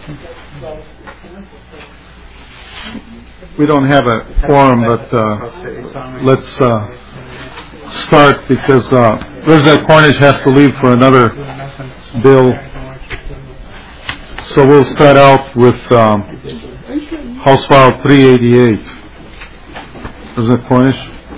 We don't have a quorum, but let's start because Representative Cornish has to leave for another bill. So we'll start out with House File 388. Representative Cornish.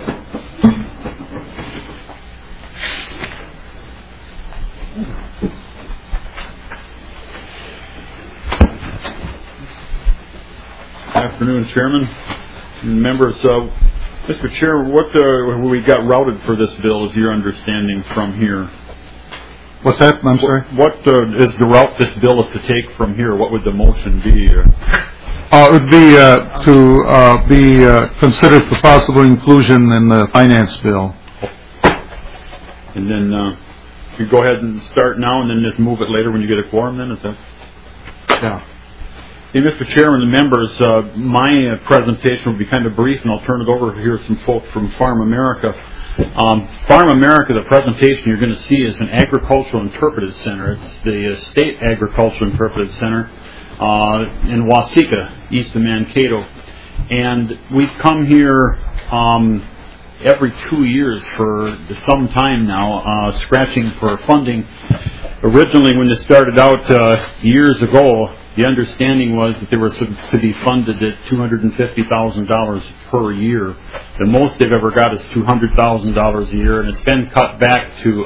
Afternoon, Chairman and members. Mr. Chair, what we got routed for this bill is your understanding from here? What's that? I'm sorry? What is the route this bill is to take from here? What would the motion be? It would be to be considered for possible inclusion in the finance bill. And then you go ahead and start now and then just move it later when you get a quorum then? Is that? Yeah. Hey, Mr. Chairman and members, my presentation will be kind of brief, and I'll turn it over here to some folks from Farm America. Farm America, the presentation you're going to see is an agricultural interpretive center. It's the State Agricultural Interpretive Center in Waseca, east of Mankato. And we've come here every 2 years for some time now, scratching for funding. Originally, when this started out years ago, the understanding was that they were to be funded at $250,000 per year. The most they've ever got is $200,000 a year, and it's been cut back to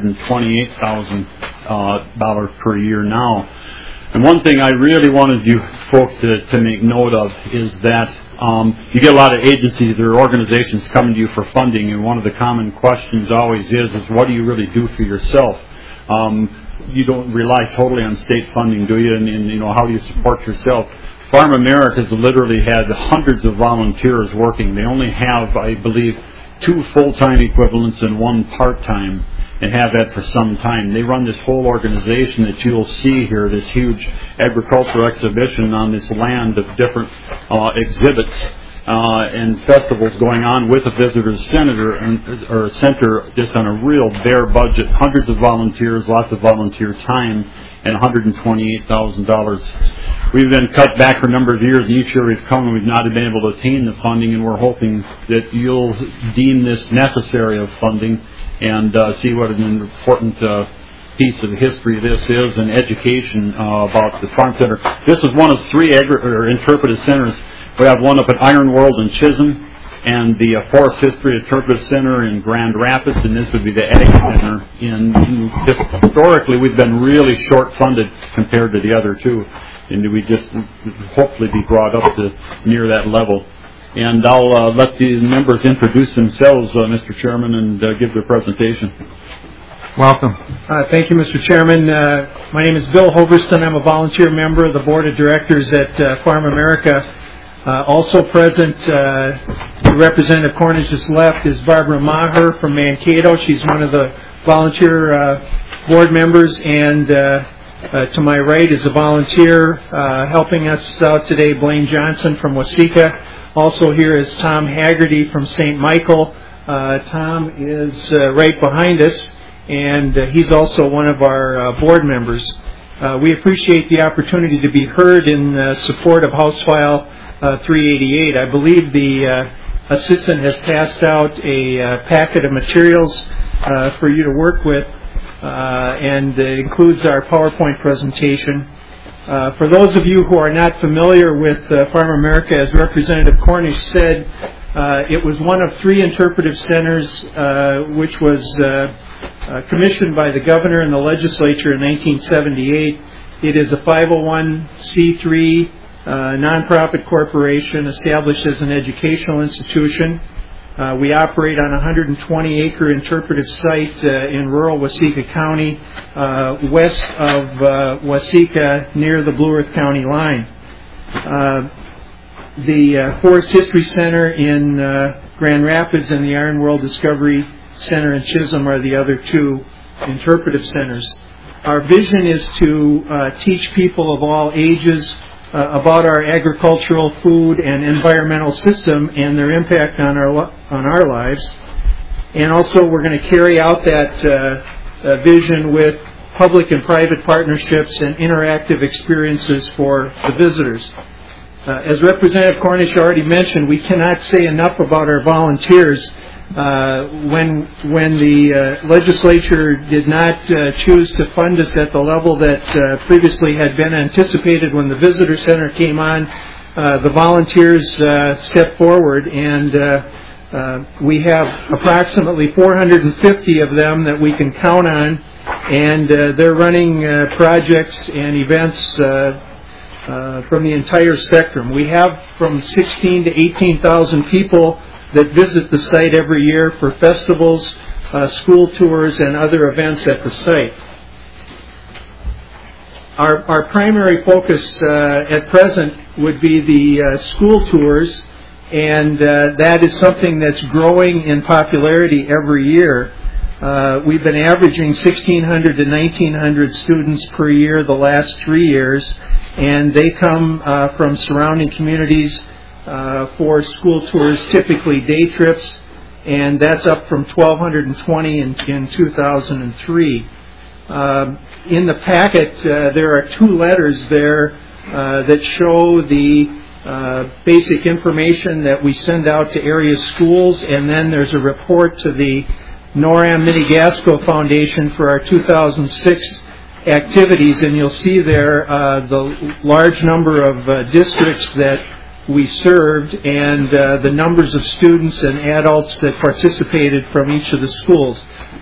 $128,000 per year now. And one thing I really wanted you folks to make note of is that you get a lot of agencies or organizations coming to you for funding, and one of the common questions always is what do you really do for yourself? You don't rely totally on state funding, do you? And how do you support yourself? Farm America has literally had hundreds of volunteers working. They only have, I believe, 2 full-time equivalents and 1 part-time, and have that for some time. They run this whole organization that you'll see here, this huge agricultural exhibition on this land of different exhibits and festivals going on with a visitor's center, just on a real bare budget, hundreds of volunteers, lots of volunteer time, and $128,000. We've been cut back for a number of years, and each year we've come and we've not been able to attain the funding, and we're hoping that you'll deem this necessary of funding and see what an important piece of history this is and education about the Farm Center. This is one of 3 interpretive centers. We have one up at Iron World in Chisholm, and the Forest History Interpretive Center in Grand Rapids, and this would be the Ag Center. Historically, we've been really short-funded compared to the other 2, and we just hopefully be brought up to near that level. And I'll let the members introduce themselves, Mr. Chairman, and give their presentation. Welcome. Thank you, Mr. Chairman. My name is Bill Hoverston. I'm a volunteer member of the Board of Directors at Farm America. Also present, Representative Cornish just left, is Barbara Maher from Mankato. She's one of the volunteer board members, and to my right is a volunteer helping us out today, Blaine Johnson from Waseca. Also here is Tom Haggerty from St. Michael. Tom is right behind us, and he's also one of our board members. We appreciate the opportunity to be heard in support of House File 388. I believe the assistant has passed out a packet of materials for you to work with, and it includes our PowerPoint presentation. For those of you who are not familiar with Farm America, as Representative Cornish said, it was one of 3 interpretive centers which was commissioned by the governor and the legislature in 1978. It is a 501c3 nonprofit corporation established as an educational institution. We operate on a 120-acre interpretive site in rural Waseca County, west of Waseca, near the Blue Earth County line. The Forest History Center in Grand Rapids and the Iron World Discovery Center in Chisholm are the other 2 interpretive centers. Our vision is to teach people of all ages about our agricultural, food, and environmental system and their impact on our lives. And also we're going to carry out that vision with public and private partnerships and interactive experiences for the visitors. As Representative Cornish already mentioned, we cannot say enough about our volunteers. When the legislature did not choose to fund us at the level that previously had been anticipated when the visitor center came on, the volunteers stepped forward, and we have approximately 450 of them that we can count on, and they're running projects and events from the entire spectrum. We have from 16 to 18,000 people that visit the site every year for festivals, school tours, and other events at the site. Our primary focus at present would be the school tours, and that is something that's growing in popularity every year. We've been averaging 1,600 to 1,900 students per year the last 3 years, and they come from surrounding communities for school tours, typically day trips, and that's up from 1,220 in 2003. In the packet, there are 2 letters there that show the basic information that we send out to area schools, and then there's a report to the NORAM Minigasco Foundation for our 2006 activities, and you'll see there the large number of districts that we served and the numbers of students and adults that participated from each of the schools.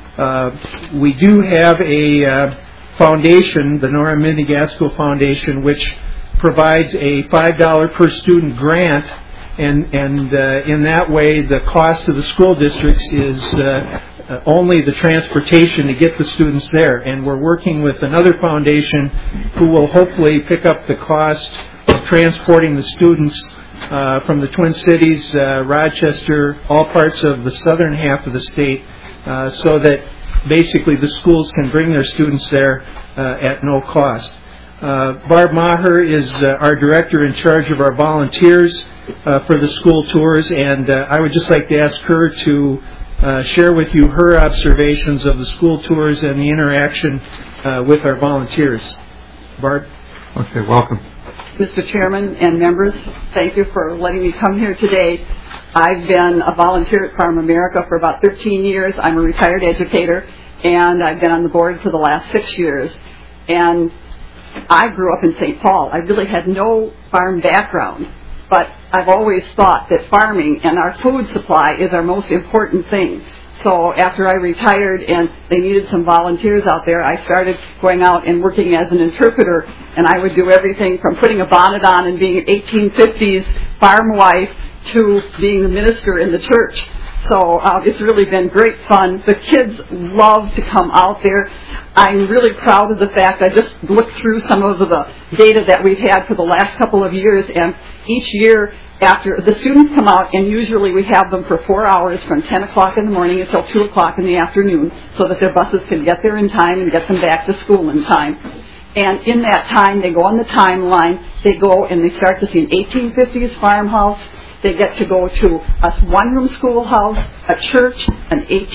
We do have a foundation, the NORAM Minigasco Foundation, which provides a $5 per student grant, and in that way the cost of the school districts is only the transportation to get the students there. And we're working with another foundation who will hopefully pick up the cost of transporting the students from the Twin Cities, Rochester, all parts of the southern half of the state, so that basically the schools can bring their students there at no cost. Barb Maher is our director in charge of our volunteers for the school tours, and I would just like to ask her to share with you her observations of the school tours and the interaction with our volunteers. Barb? Okay, welcome. Mr. Chairman and members, thank you for letting me come here today. I've been a volunteer at Farm America for about 13 years. I'm a retired educator, and I've been on the board for the last 6 years. And I grew up in St. Paul. I really had no farm background, but I've always thought that farming and our food supply is our most important thing. So after I retired and they needed some volunteers out there, I started going out and working as an interpreter, and I would do everything from putting a bonnet on and being an 1850s farm wife to being the minister in the church. So it's really been great fun. The kids love to come out there. I'm really proud of the fact I just looked through some of the data that we've had for the last couple of years, and each year after the students come out, and usually we have them for 4 hours from 10 o'clock in the morning until 2 o'clock in the afternoon, so that their buses can get there in time and get them back to school in time. And in that time, they go on the timeline, they go and they start to see an 1850s farmhouse. They get to go to a one-room schoolhouse, a church, a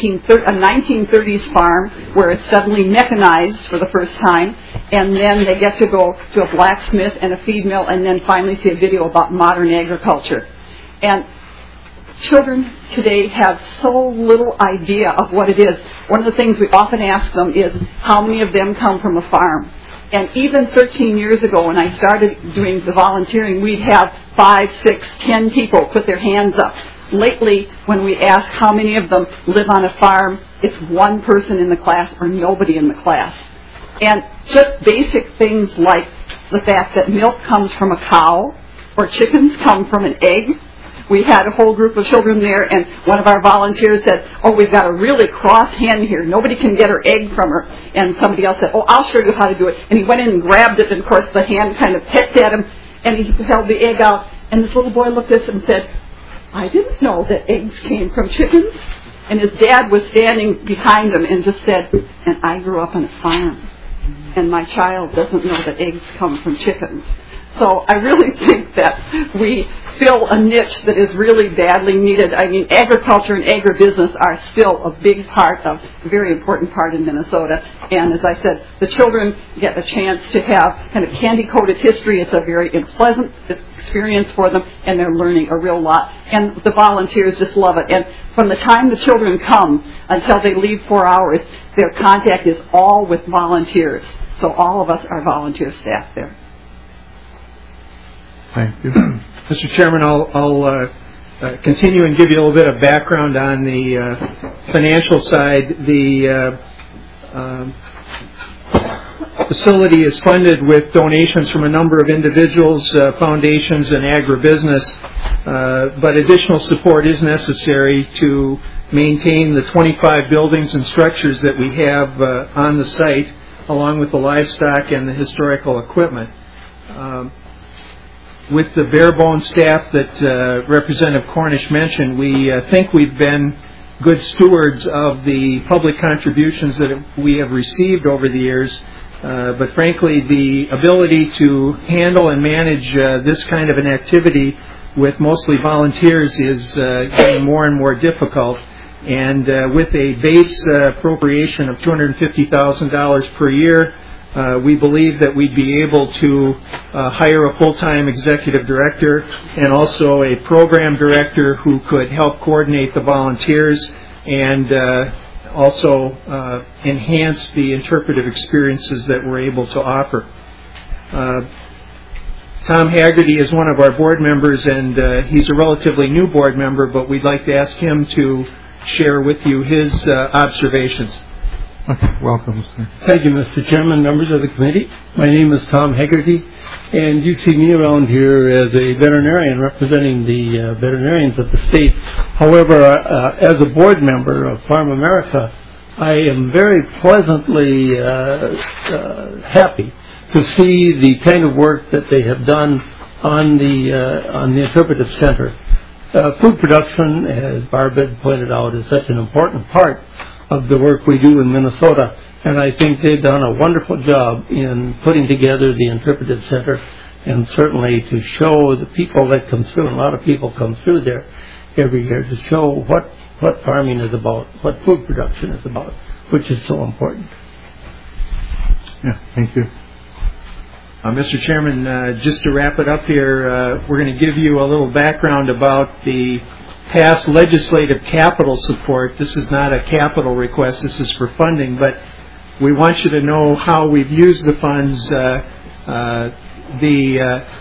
1930s farm where it's suddenly mechanized for the first time, and then they get to go to a blacksmith and a feed mill, and then finally see a video about modern agriculture. And children today have so little idea of what it is. One of the things we often ask them is how many of them come from a farm. And even 13 years ago when I started doing the volunteering, we'd have 5, 6, 10 people put their hands up. Lately, when we ask how many of them live on a farm, it's one person in the class or nobody in the class. And just basic things like the fact that milk comes from a cow or chickens come from an egg. We had a whole group of children there, and one of our volunteers said, "Oh, we've got a really cross hen here. Nobody can get her egg from her." And somebody else said, "Oh, I'll show you how to do it." And he went in and grabbed it, and of course the hen kind of pecked at him, and he held the egg out. And this little boy looked at us and said, "I didn't know that eggs came from chickens." And his dad was standing behind him and just said, "And I grew up on a farm, and my child doesn't know that eggs come from chickens." So I really think that we fill a niche that is really badly needed. I mean, agriculture and agribusiness are still a big part of, a very important part in Minnesota. And as I said, the children get a chance to have kind of candy-coated history. It's a very pleasant experience for them, and they're learning a real lot. And the volunteers just love it. And from the time the children come until they leave 4 hours, their contact is all with volunteers. So all of us are volunteer staff there. Thank you. Mr. Chairman, I'll continue and give you a little bit of background on the financial side. The facility is funded with donations from a number of individuals, foundations, and agribusiness, but additional support is necessary to maintain the 25 buildings and structures that we have on the site, along with the livestock and the historical equipment. With the bare-bones staff that Representative Cornish mentioned, we think we've been good stewards of the public contributions that we have received over the years. But frankly, the ability to handle and manage this kind of an activity with mostly volunteers is getting more and more difficult. And with a base appropriation of $250,000 per year, we believe that we'd be able to hire a full-time executive director and also a program director who could help coordinate the volunteers and also enhance the interpretive experiences that we're able to offer. Tom Haggerty is one of our board members, and he's a relatively new board member, but we'd like to ask him to share with you his observations. Okay, welcome, sir. Thank you, Mr. Chairman, members of the committee. My name is Tom Haggerty, and you see me around here as a veterinarian representing the veterinarians of the state. However, as a board member of Farm America, I am very pleasantly happy to see the kind of work that they have done on the interpretive center. Food production, as Barb had pointed out, is such an important part of the work we do in Minnesota, and I think they've done a wonderful job in putting together the interpretive center, and certainly to show the people that come through, and a lot of people come through there every year, to show what farming is about, what food production is about, which is so important. Yeah, thank you. Mr. Chairman, just to wrap it up here, we're going to give you a little background about the past legislative capital support. This is not a capital request, this is for funding, but we want you to know how we've used the funds. The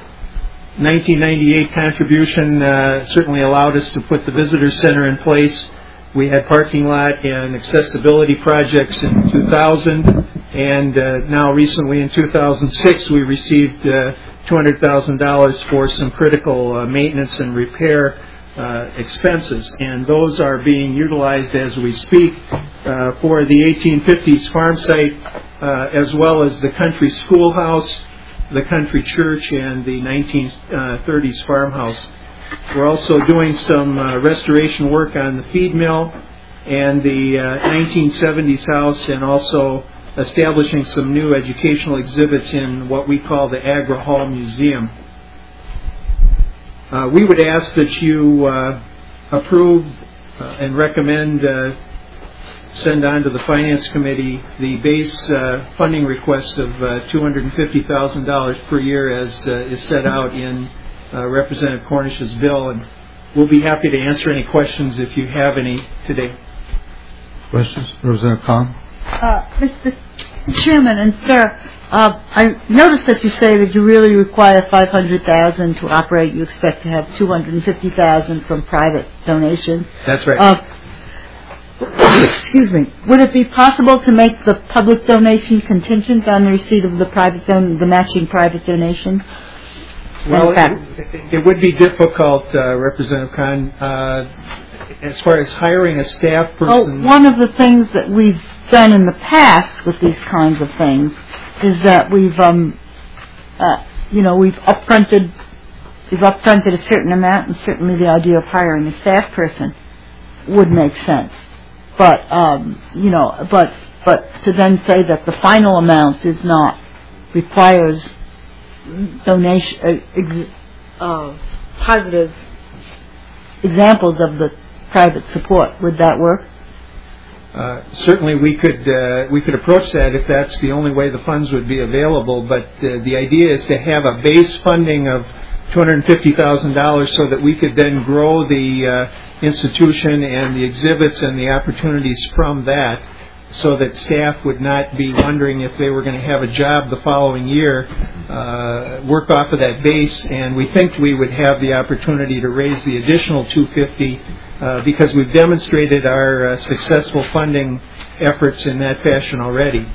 1998 contribution certainly allowed us to put the visitor center in place. We had parking lot and accessibility projects in 2000, and now recently in 2006 we received $200,000 for some critical maintenance and repair expenses, and those are being utilized as we speak for the 1850s farm site, as well as the country schoolhouse, the country church, and the 1930s farmhouse. We're also doing some restoration work on the feed mill and the 1970s house, and also establishing some new educational exhibits in what we call the Agra Hall Museum. We would ask that you approve and recommend send on to the Finance Committee the base funding request of $250,000 per year as is set out in Representative Cornish's bill, and we'll be happy to answer any questions if you have any today. Questions? Representative Kahn? Mr. Chairman and Sir, I noticed that you say that you really require $500,000 to operate. You expect to have $250,000 from private donations. That's right. Excuse me. Would it be possible to make the public donation contingent on the receipt of the matching private donation? Well, it would be difficult, Representative Kahn, as far as hiring a staff person. Well, one of the things that we've done in the past with these kinds of things is that we've upfronted a certain amount, and certainly the idea of hiring a staff person would make sense. But but to then say that the final amount is not requires donation positive examples of the private support. Would that work? Certainly, we could approach that if that's the only way the funds would be available. But the idea is to have a base funding of $250,000 so that we could then grow the institution and the exhibits and the opportunities from that, so that staff would not be wondering if they were going to have a job the following year, work off of that base, and we think we would have the opportunity to raise the additional $250,000 because we've demonstrated our successful funding efforts in that fashion already.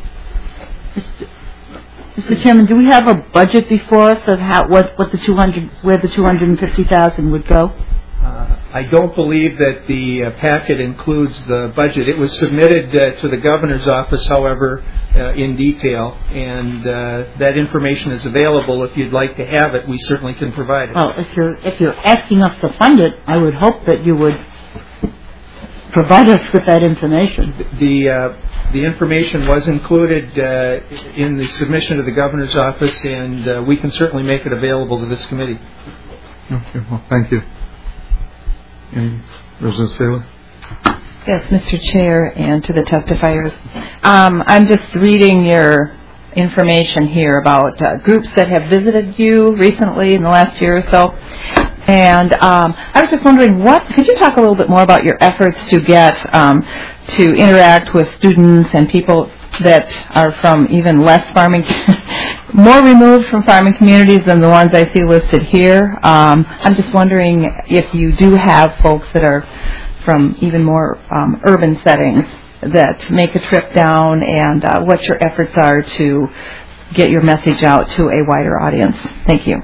Mr. Chairman, do we have a budget before us of where the $250,000 would go? I don't believe that the packet includes the budget. It was submitted to the governor's office, however, in detail, and that information is available. If you'd like to have it, we certainly can provide it. Well, if you're asking us to fund it, I would hope that you would provide us with that information. The information was included in the submission to the governor's office, and we can certainly make it available to this committee. Okay, well, thank you. Representative Saylor? Yes, Mr. Chair, and to the testifiers. I'm just reading your information here about groups that have visited you recently in the last year or so. And I was just wondering, could you talk a little bit more about your efforts to get to interact with students and people that are from even less farming, more removed from farming communities than the ones I see listed here? I'm just wondering if you do have folks that are from even more urban settings that make a trip down, and what your efforts are to get your message out to a wider audience. Thank you.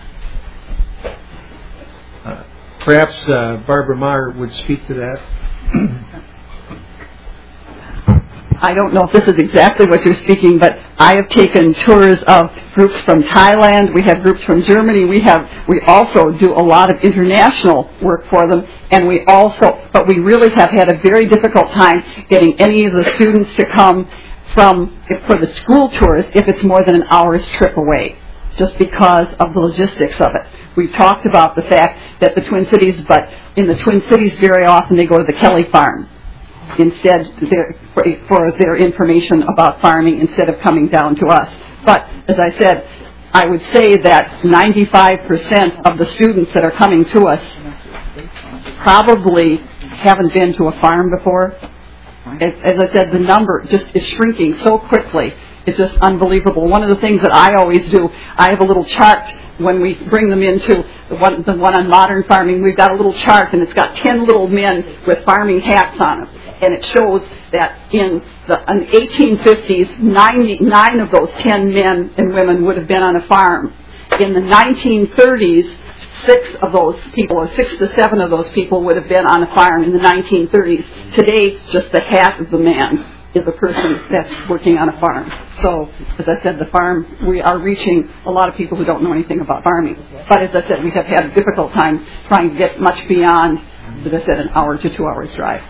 Perhaps Barbara Maher would speak to that. I don't know if this is exactly what you're speaking, but I have taken tours of groups from Thailand. We have groups from Germany. We also do a lot of international work for them, and but we really have had a very difficult time getting any of the students to come for the school tours if it's more than an hour's trip away, just because of the logistics of it. We talked about the fact that the Twin Cities, but in the Twin Cities very often they go to the Kelly Farm instead for their information about farming instead of coming down to us. But as I said, I would say that 95% of the students that are coming to us probably haven't been to a farm before. As I said, the number just is shrinking so quickly. It's just unbelievable. One of the things that I always do, I have a little chart when we bring them into the one on modern farming. We've got a little chart, and it's got 10 little men with farming hats on them. And it shows that in the 1850s, 9 of those 10 men and women would have been on a farm. In the 1930s, 6 to 7 of those people would have been on a farm in the 1930s. Today, just the half of the man is a person that's working on a farm. So, as I said, the farm, we are reaching a lot of people who don't know anything about farming. But as I said, we have had a difficult time trying to get much beyond, as I said, an hour to 2 hours drive.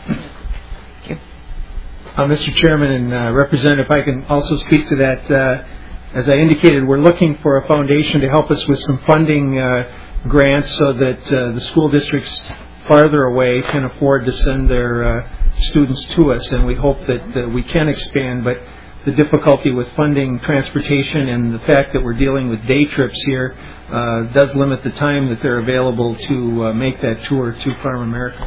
Mr. Chairman and Representative, I can also speak to that. As I indicated, we're looking for a foundation to help us with some funding grants so that the school districts farther away can afford to send their students to us, and we hope that we can expand. But the difficulty with funding transportation and the fact that we're dealing with day trips here does limit the time that they're available to make that tour to Farm America.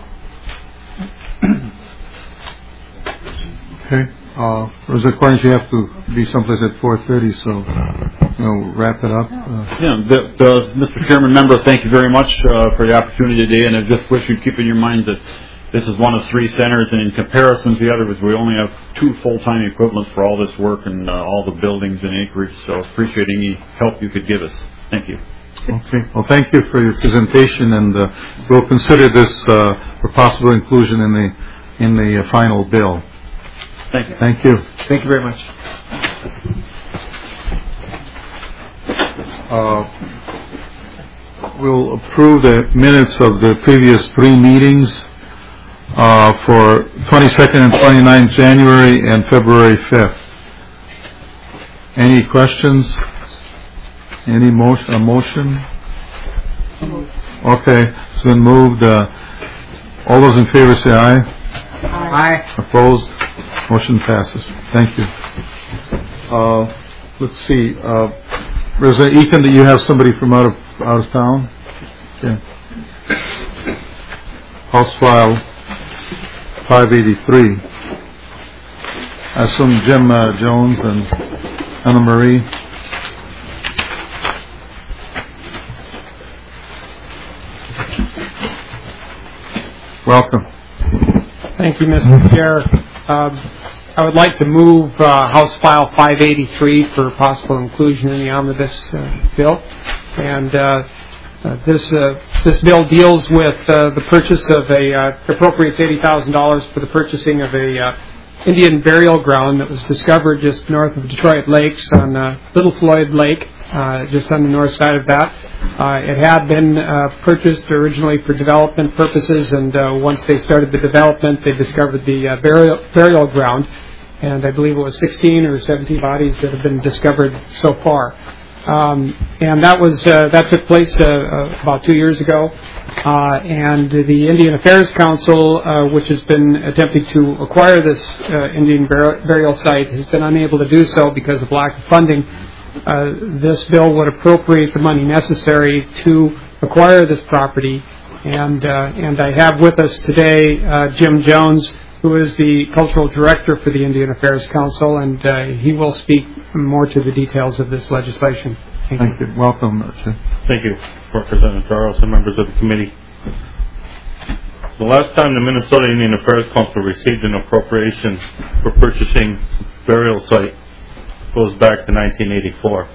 Okay. Representative Cornish, you have to be someplace at 4:30, so wrap it up. Mr. Chairman, member, thank you very much for the opportunity today, and I just wish you'd keep in your mind that this is one of 3 centers, and in comparison to the others, we only have 2 full-time equivalents for all this work and all the buildings and acreage, so appreciate any help you could give us. Thank you. Okay. Well, thank you for your presentation, and we'll consider this for possible inclusion in the final bill. Thank you. Thank you. Thank you very much. We'll approve the minutes of the previous 3 meetings for 22nd and 29th January and February 5th. Any questions? Any motion? Okay, it's been moved. All those in favor say aye. Aye. Opposed? Motion passes. Thank you. Let's see. Representative Eakin, do you have somebody from out of town? Okay. House File 583. I assume Jim Jones and Anna Marie. Welcome. Thank you, Mr. Chair. I would like to move House File 583 for possible inclusion in the omnibus bill. And this bill deals with the purchase of appropriates $80,000 for the purchasing of a Indian burial ground that was discovered just north of Detroit Lakes on Little Floyd Lake, just on the north side of that. It had been purchased originally for development purposes, and once they started the development, they discovered the burial ground, and I believe it was 16 or 17 bodies that have been discovered so far. And that took place about 2 years ago, and the Indian Affairs Council, which has been attempting to acquire this Indian burial site, has been unable to do so because of lack of funding. This bill would appropriate the money necessary to acquire this property, and I have with us today Jim Jones, who is the cultural director for the Indian Affairs Council, and he will speak more to the details of this legislation. Thank you. Welcome, Jim. Thank you, Representative Charles and members of the committee. The last time the Minnesota Indian Affairs Council received an appropriation for purchasing burial site goes back to 1984.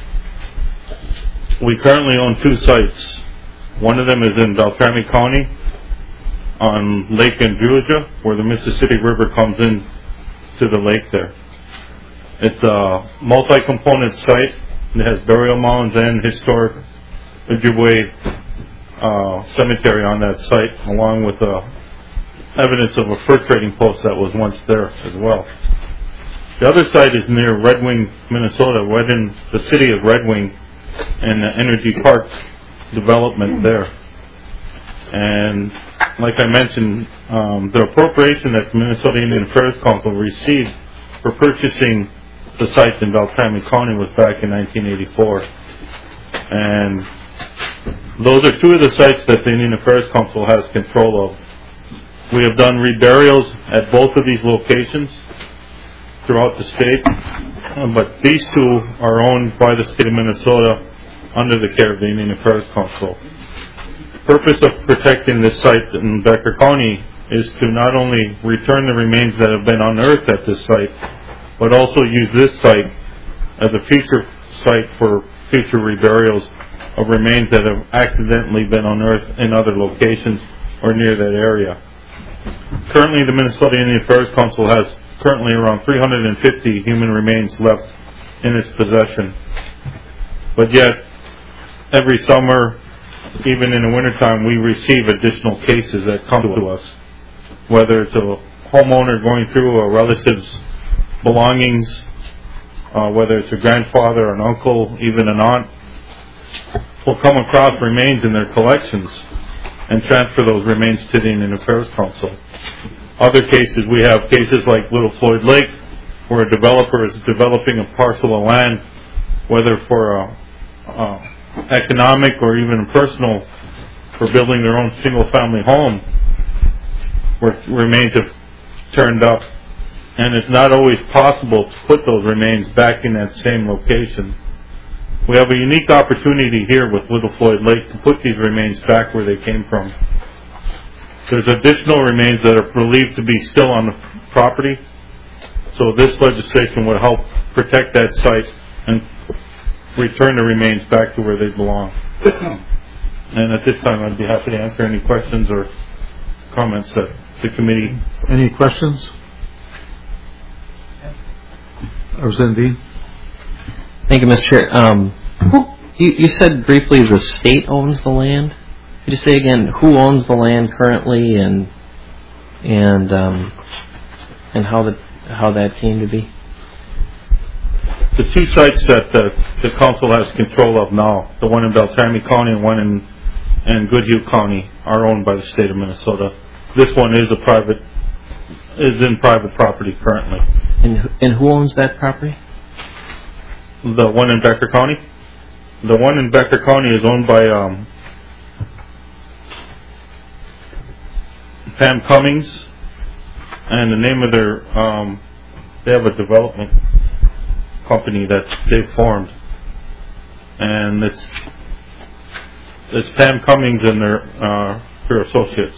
We currently own 2 sites. One of them is in Beltrami County on Lake Georgia, where the Mississippi River comes in to the lake there. It's a multi-component site. It has burial mounds and historic Ojibwe cemetery on that site, along with evidence of a fur trading post that was once there as well. The other site is near Red Wing, Minnesota, within the city of Red Wing, and the Energy Park development there. And like I mentioned, the appropriation that the Minnesota Indian Affairs Council received for purchasing the sites in Beltrami County was back in 1984. And those are 2 of the sites that the Indian Affairs Council has control of. We have done reburials at both of these locations throughout the state, but these 2 are owned by the state of Minnesota under the care of the Indian Affairs Council. The purpose of protecting this site in Becker County is to not only return the remains that have been unearthed at this site, but also use this site as a future site for future reburials of remains that have accidentally been unearthed in other locations or near that area. Currently, the Minnesota Indian Affairs Council has currently around 350 human remains left in its possession. But yet, every summer, even in the wintertime, we receive additional cases that come to us, whether it's a homeowner going through a relative's belongings, whether it's a grandfather, an uncle, even an aunt, will come across remains in their collections and transfer those remains to the Indian Affairs Council. Other cases, we have cases like Little Floyd Lake, where a developer is developing a parcel of land, whether for economic or even personal, for building their own single-family home, where remains have turned up, and it's not always possible to put those remains back in that same location. We have a unique opportunity here with Little Floyd Lake to put these remains back where they came from. There's additional remains that are believed to be still on the property, so this legislation would help protect that site and return the remains back to where they belong. And at this time, I'd be happy to answer any questions or comments that the committee... Any questions? Representative Dean? Thank you, Mr. Chair. You said briefly the state owns the land. Could you say again who owns the land currently and how that came to be? The 2 sites that the council has control of now, the one in Beltrami County and one in and Goodhue County are owned by the state of Minnesota. This one is in private property currently. And who owns that property? The one in Becker County? The one in Becker County is owned by Pam Cummings, and the name of their they have a development company that they formed, and it's Pam Cummings and their associates.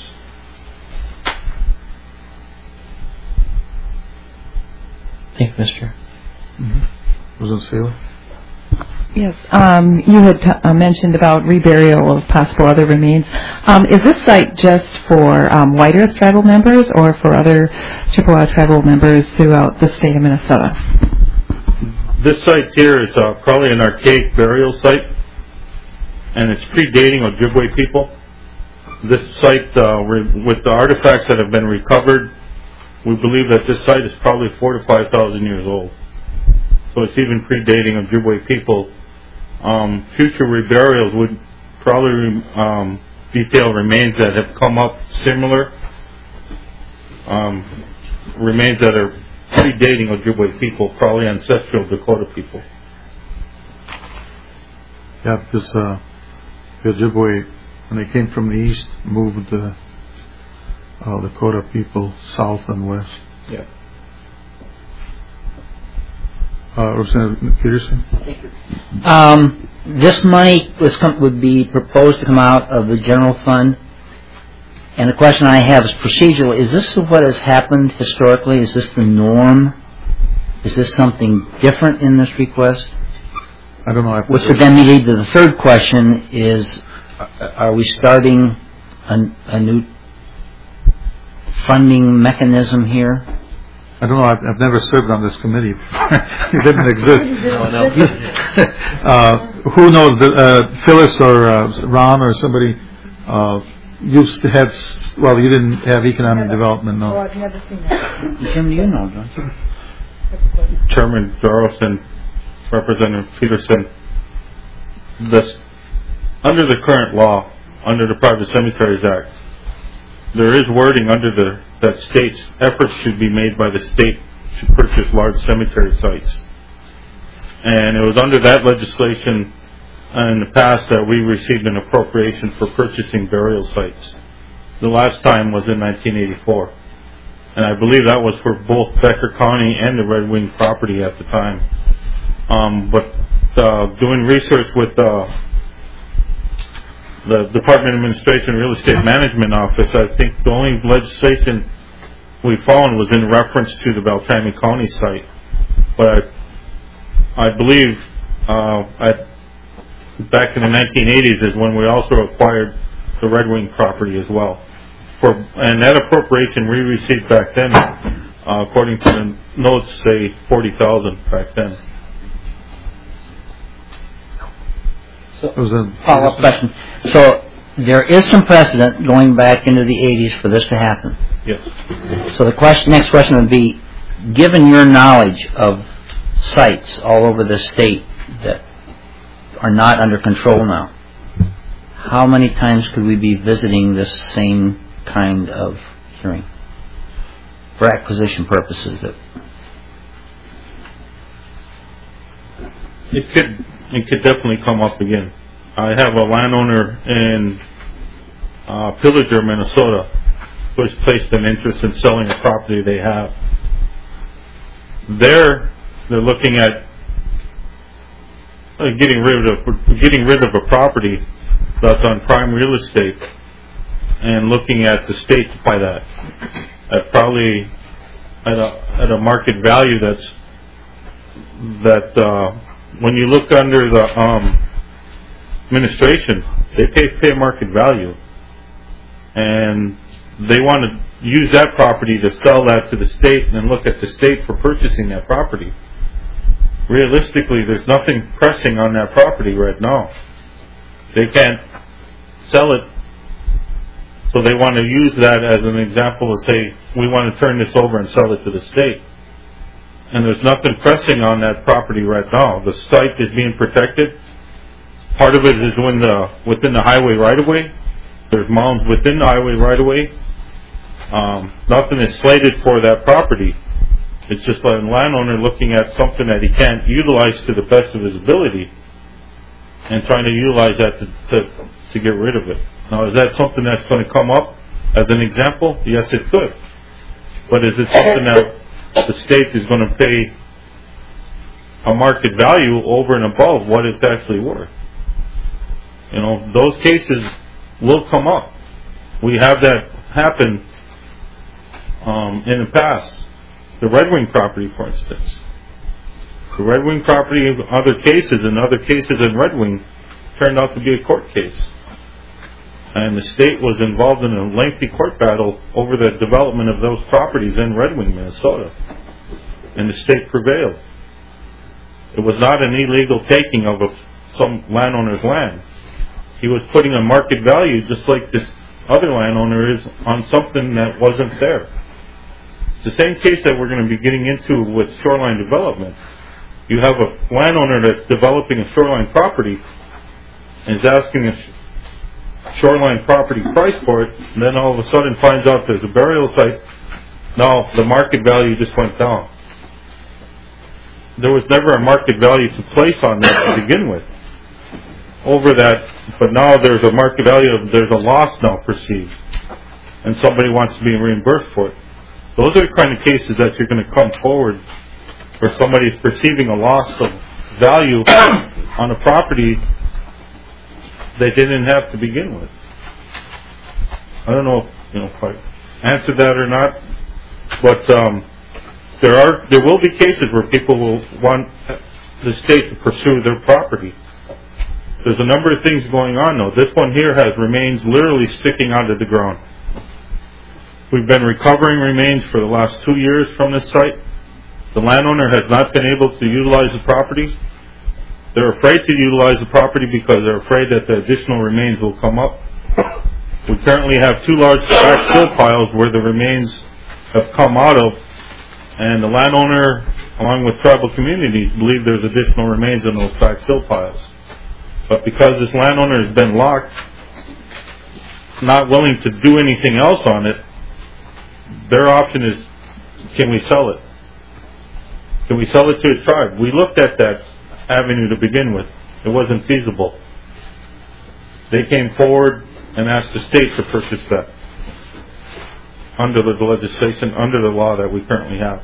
Thank you, Mr. Chair. President Saylor? Yes, you had mentioned about reburial of possible other remains. Is this site just for White Earth tribal members or for other Chippewa tribal members throughout the state of Minnesota? This site here is probably an archaic burial site, and it's predating Ojibwe people. This site, with the artifacts that have been recovered, we believe that this site is probably 4,000 to 5,000 years old. So it's even predating Ojibwe people. Future reburials would probably detail remains that have come up similar, remains that are predating Ojibwe people, probably ancestral Dakota people. Yeah, because the Ojibwe, when they came from the east, moved the Dakota people south and west. Yeah. Representative Peterson? This money would be proposed to come out of the general fund, and the question I have is procedural. Is this what has happened historically? Is this the norm? Is this something different in this request? I don't know. Which would then lead to the third question: is are we starting a new funding mechanism here? I don't know. I've never served on this committee. It didn't exist. Who knows? Phyllis or Ron or somebody used to have. Well, you didn't have economic development, no. Oh, I've never seen that. Jim, you know, don't you? Chairman Jarlson, Representative Peterson, under the current law, under the Private Cemeteries Act, there is wording under that states efforts should be made by the state to purchase large cemetery sites. And it was under that legislation in the past that we received an appropriation for purchasing burial sites. The last time was in 1984. And I believe that was for both Becker County and the Red Wing property at the time. But doing research with the Department of Administration Real Estate Management Office, I think the only legislation we found was in reference to the Beltrami County site. But I believe back in the 1980s is when we also acquired the Red Wing property as well. And that appropriation we received back then, according to the notes, say $40,000 back then. So, follow-up question. So there is some precedent going back into the 80s for this to happen. Yes. So the next question would be, given your knowledge of sites all over the state that are not under control now, how many times could we be visiting this same kind of hearing for acquisition purposes? It could definitely come up again. I have a landowner in Pillager, Minnesota, who has placed an interest in selling a property they have. They're looking at getting rid of a property that's on prime real estate and looking at the state to buy that at probably at a market value that when you look under the administration, they pay fair market value, and they want to use that property to sell that to the state and then look at the state for purchasing that property. Realistically, there's nothing pressing on that property right now. They can't sell it, so they want to use that as an example to say, we want to turn this over and sell it to the state. And there's nothing pressing on that property right now. The site is being protected, Part of it is within the highway right-of-way. There's mounds within the highway right-of-way. Nothing is slated for that property. It's just a landowner looking at something that he can't utilize to the best of his ability and trying to utilize that to get rid of it. Now, is that something that's going to come up as an example? Yes, it could. But is it something that the state is going to pay a market value over and above what it's actually worth? You know, those cases will come up. We have that happen in the past. The Red Wing property, for instance. The Red Wing property in other cases in Red Wing turned out to be a court case. And the state was involved in a lengthy court battle over the development of those properties in Red Wing, Minnesota. And the state prevailed. It was not an illegal taking of some landowner's land. He was putting a market value, just like this other landowner is, on something that wasn't there. It's the same case that we're going to be getting into with shoreline development. You have a landowner that's developing a shoreline property and is asking a shoreline property price for it, and then all of a sudden finds out there's a burial site. Now the market value just went down. There was never a market value to place on that to begin with. Over that, but now there's a market value of, there's a loss now perceived, and somebody wants to be reimbursed for it. Those are the kind of cases that you're going to come forward where somebody is perceiving a loss of value on a property they didn't have to begin with. I don't know if I answered that or not, but there will be cases where people will want the state to pursue their property. There's a number of things going on, though. This one here has remains literally sticking out of the ground. We've been recovering remains for the last 2 years from this site. The landowner has not been able to utilize the property. They're afraid to utilize the property because they're afraid that the additional remains will come up. We currently have 2 large backfill piles where the remains have come out of, and the landowner, along with tribal communities, believe there's additional remains in those backfill piles. But because this landowner has been locked, not willing to do anything else on it, their option is, can we sell it? Can we sell it to a tribe? We looked at that avenue to begin with. It wasn't feasible. They came forward and asked the state to purchase that under the legislation, under the law that we currently have.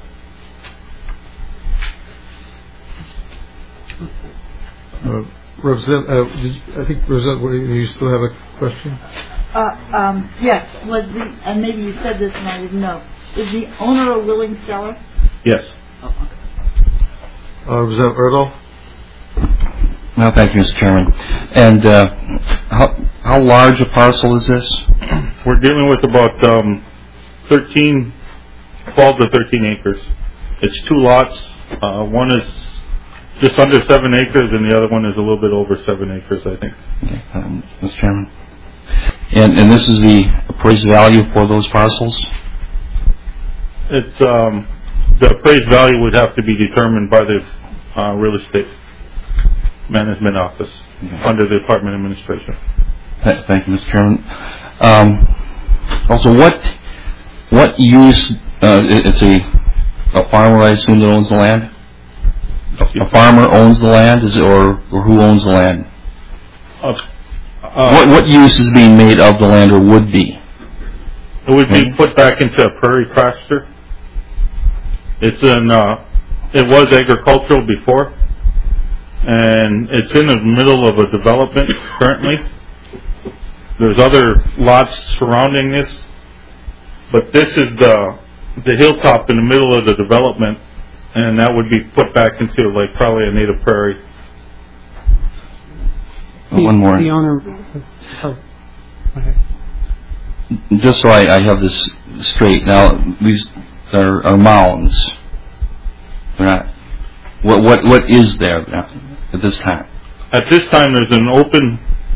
Representative, I think, Representative, you still have a question? Yes. And maybe you said this and I didn't know. Is the owner a willing seller? Yes. Representative Erdahl? No, thank you, Mr. Chairman. And how large a parcel is this? We're dealing with about 12 to 13 acres. It's 2 lots. One is just under 7 acres, and the other one is a little bit over 7 acres, I think. Okay, Mr. Chairman. And this is the appraised value for those parcels? It's the appraised value would have to be determined by the real estate management office under the Department of Administration. Thank you, Mr. Chairman. Also, what use? It's a farmer, I assume, that owns the land. A farmer owns the land, or who owns the land? What use is being made of the land, or would be? It would be put back into a prairie pasture. It was agricultural before, and it's in the middle of a development currently. There's other lots surrounding this, but this is the hilltop in the middle of the development, and that would be put back into like probably a native prairie. One more. The owner. Okay. Just so I have this straight, now these are mounds. They're not. What is there at this time? At this time, there's an open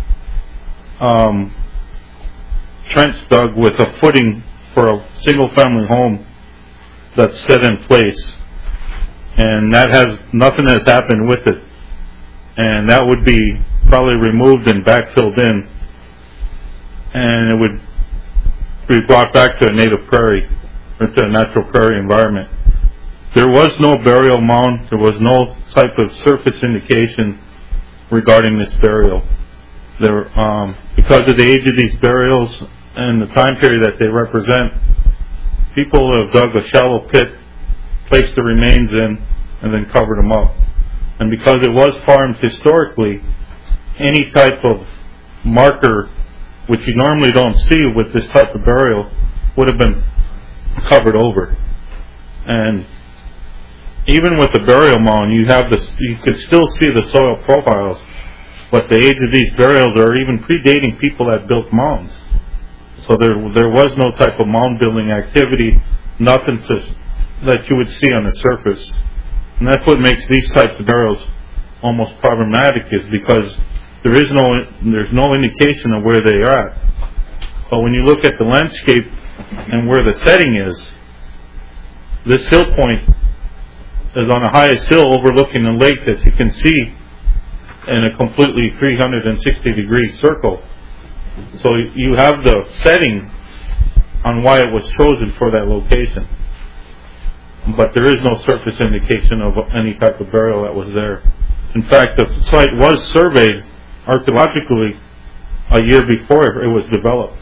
trench dug with a footing for a single-family home that's set in place, and that has nothing has happened with it, and that would be probably removed and backfilled in, and it would be brought back to a native prairie, or to a natural prairie environment. There was no burial mound. There was no type of surface indication regarding this burial. Because of the age of these burials and the time period that they represent, people have dug a shallow pit, placed the remains in, and then covered them up. And because it was farmed historically, any type of marker, which you normally don't see with this type of burial, would have been covered over. And even with the burial mound, you could still see the soil profiles, but the age of these burials are even predating people that built mounds. So there was no type of mound building activity, nothing that you would see on the surface. And that's what makes these types of burials almost problematic, is because there's no indication of where they are at. But when you look at the landscape and where the setting is, this hill point is on the highest hill overlooking the lake that you can see in a completely 360-degree circle. So you have the setting on why it was chosen for that location. But there is no surface indication of any type of burial that was there. In fact, the site was surveyed archaeologically a year before it was developed,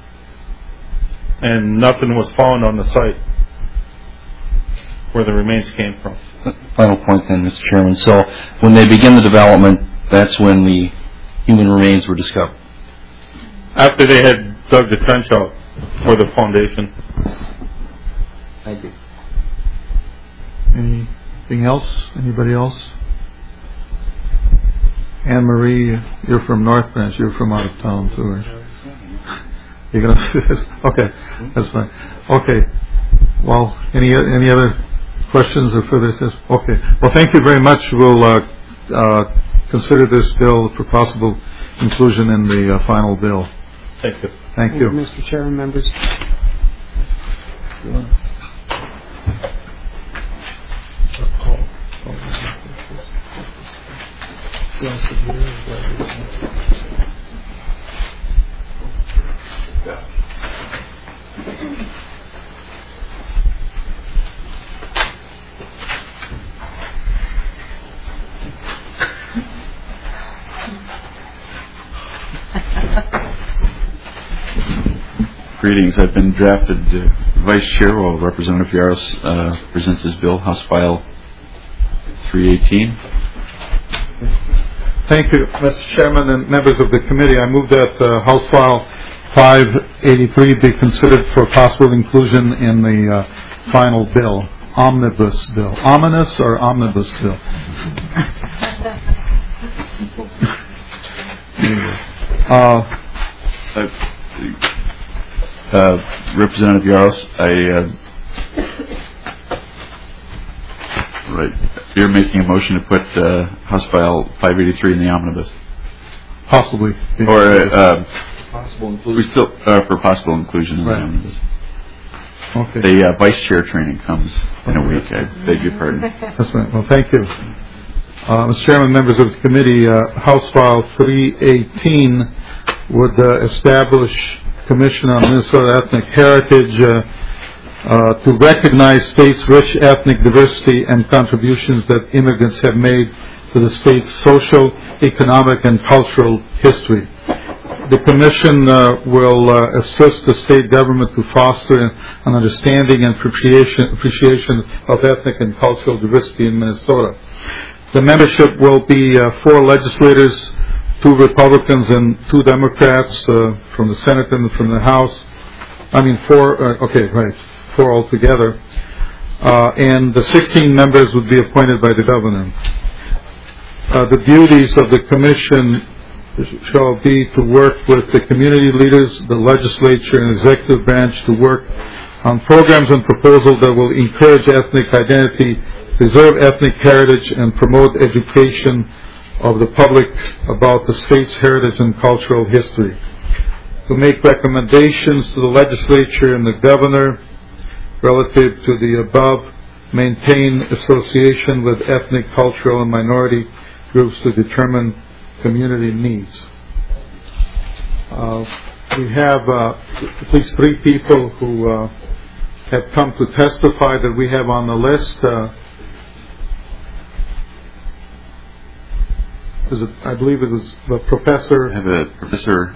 and nothing was found on the site where the remains came from. Final point then, Mr. Chairman. So when they begin the development, that's when the human remains were discovered? After they had dug the trench out for the foundation. Thank you. Anything else? Anybody else? Anne Marie, you're from North Branch. You're from out of town too. Right? You're going to see this? Okay, that's fine. Okay. Well, any other questions or further? Okay. Well, thank you very much. We'll consider this bill for possible inclusion in the final bill. Thank you. Thank you. Mr. Chairman, members. Greetings. I've been drafted Vice Chair while Representative Yaros presents his bill, House File 318. Thank you, Mr. Chairman and members of the committee. I move that House File 583 be considered for possible inclusion in the final bill, omnibus bill. Ominous or omnibus bill? Representative Yaros, you're making a motion to put House File 583 in the omnibus. Possibly. Or possible inclusion. We still for possible inclusion in the omnibus. Okay. The vice chair training comes in a week. I beg your pardon. That's right. Well, thank you. Mr. Chairman, members of the committee, House File 318 would establish Commission on Minnesota Ethnic Heritage to recognize state's rich ethnic diversity and contributions that immigrants have made to the state's social, economic, and cultural history. The Commission will assist the state government to foster an understanding and appreciation of ethnic and cultural diversity in Minnesota. The membership will be 4 legislators, 2 Republicans and 2 Democrats from the Senate and from the House. 4 altogether. And the 16 members would be appointed by the governor. The duties of the Commission shall be to work with the community leaders, the legislature, and executive branch to work on programs and proposals that will encourage ethnic identity, preserve ethnic heritage, and promote education of the public about the state's heritage and cultural history. To make recommendations to the legislature and the governor relative to the above, maintain association with ethnic, cultural, and minority groups to determine community needs. We have at least 3 people who have come to testify that we have on the list. I believe it was the professor. I have a professor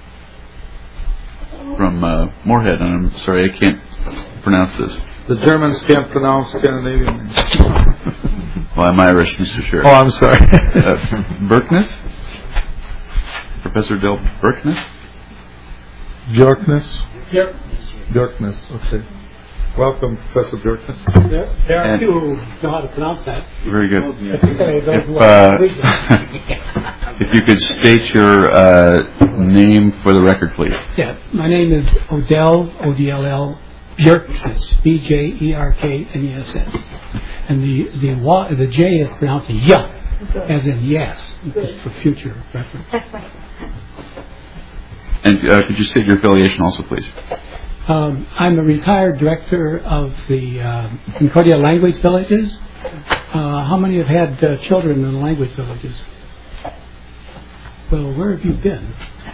from Moorhead, and I'm sorry, I can't pronounce this. The Germans can't pronounce Scandinavian names. Well, I'm Irish, Mr. Sheriff. Oh, I'm sorry. Berkness? Professor Del Berkness? Bjorkness? Yep. Bjorkness, okay. Welcome, Professor Bjorkness. There are few who know how to pronounce that. Very good. Particularly those who are If you could state your name for the record, please. Yeah, my name is Odell, O-D-L-L, Bjerknes, B-J-E-R-K-N-E-S-S. And the J is pronounced Y, as in yes, just for future reference. And could you state your affiliation also, please? I'm a retired director of the Concordia Language Villages. How many have had children in the language villages? Well, where have you been?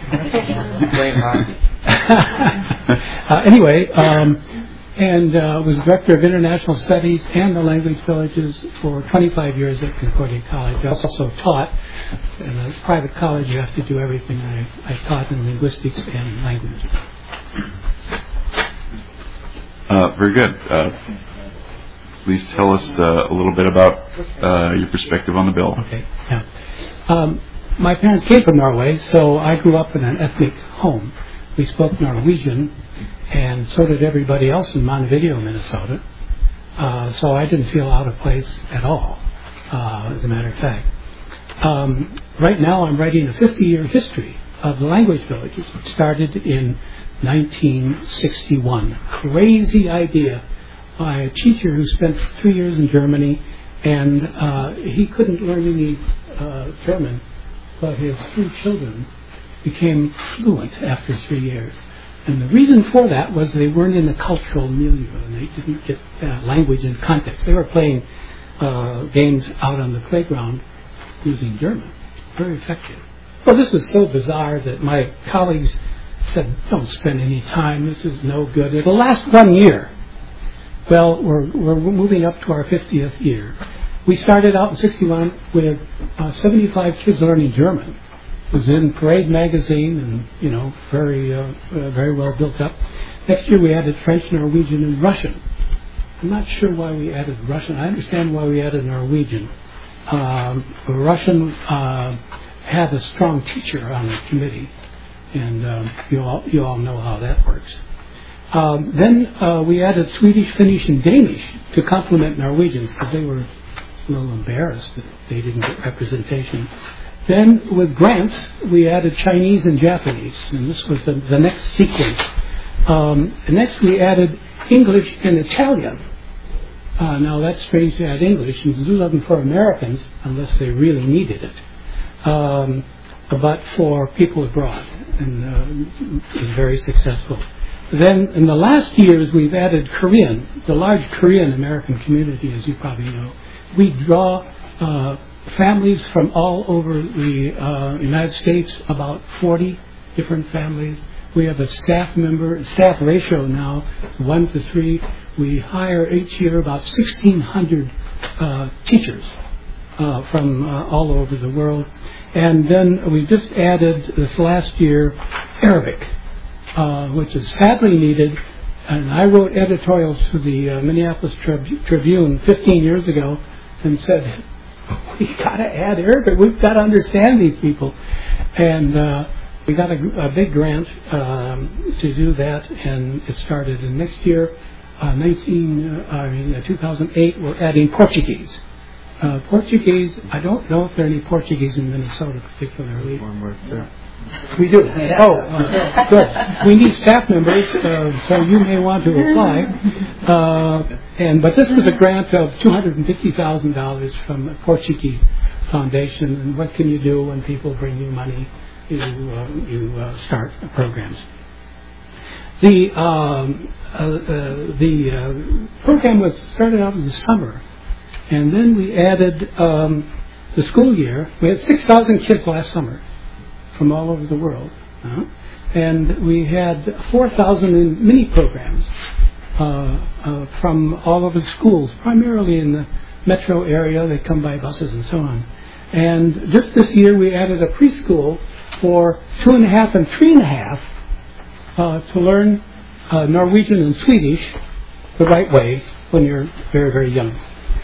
Anyway, and was director of international studies and the language villages for 25 years at Concordia College. I also taught. In a private college, you have to do everything I taught in linguistics and language. Very good. Please tell us a little bit about your perspective on the bill. Okay. Yeah. My parents came from Norway, so I grew up in an ethnic home. We spoke Norwegian, and so did everybody else in Montevideo, Minnesota. So I didn't feel out of place at all, as a matter of fact. Right now I'm writing a 50-year history of the language villages. It started in 1961. Crazy idea by a teacher who spent 3 years in Germany, and he couldn't learn any German, but his 3 children became fluent after 3 years. And the reason for that was they weren't in a cultural milieu, and they didn't get language in context. They were playing games out on the playground using German. Very effective. Well, this was so bizarre that my colleagues said, don't spend any time, this is no good. It'll last 1 year. Well, we're moving up to our 50th year. We started out in 61 with 75 kids learning German. It was in Parade magazine, and very well built up. Next year we added French, Norwegian, and Russian. I'm not sure why we added Russian. I understand why we added Norwegian. Russian had a strong teacher on the committee, and you all know how that works. Then we added Swedish, Finnish, and Danish to complement Norwegians because they were a little embarrassed that they didn't get representation. Then with grants, we added Chinese and Japanese, and this was the next sequence. Next we added English and Italian. Now that's strange to add English, and this wasn't for Americans unless they really needed it, but for people abroad, and it was very successful. Then in the last years we've added Korean, the large Korean American community, as you probably know. We draw families from all over the United States, about 40 different families. We have a staff ratio now, 1 to 3. We hire each year about 1,600 teachers from all over the world. And then we just added this last year Arabic, which is sadly needed. And I wrote editorials to the Minneapolis Tribune 15 years ago and said, we've got to add Arabic. We've got to understand these people. And we got a big grant to do that, and it started. And next year, 2008, we're adding Portuguese. Portuguese, I don't know if there are any Portuguese in Minnesota particularly. We do. Oh, good. We need staff members, so you may want to apply. But this was a grant of $250,000 from the Portuguese Foundation. And what can you do when people bring you money? You start programs. The program was started out in the summer, and then we added the school year, we had 6,000 kids last summer from all over the world. And we had 4,000 in mini programs from all over the schools, primarily in the metro area. They come by buses and so on. And just this year we added a preschool for 2.5 and 3.5 to learn Norwegian and Swedish the right way when you're very, very young.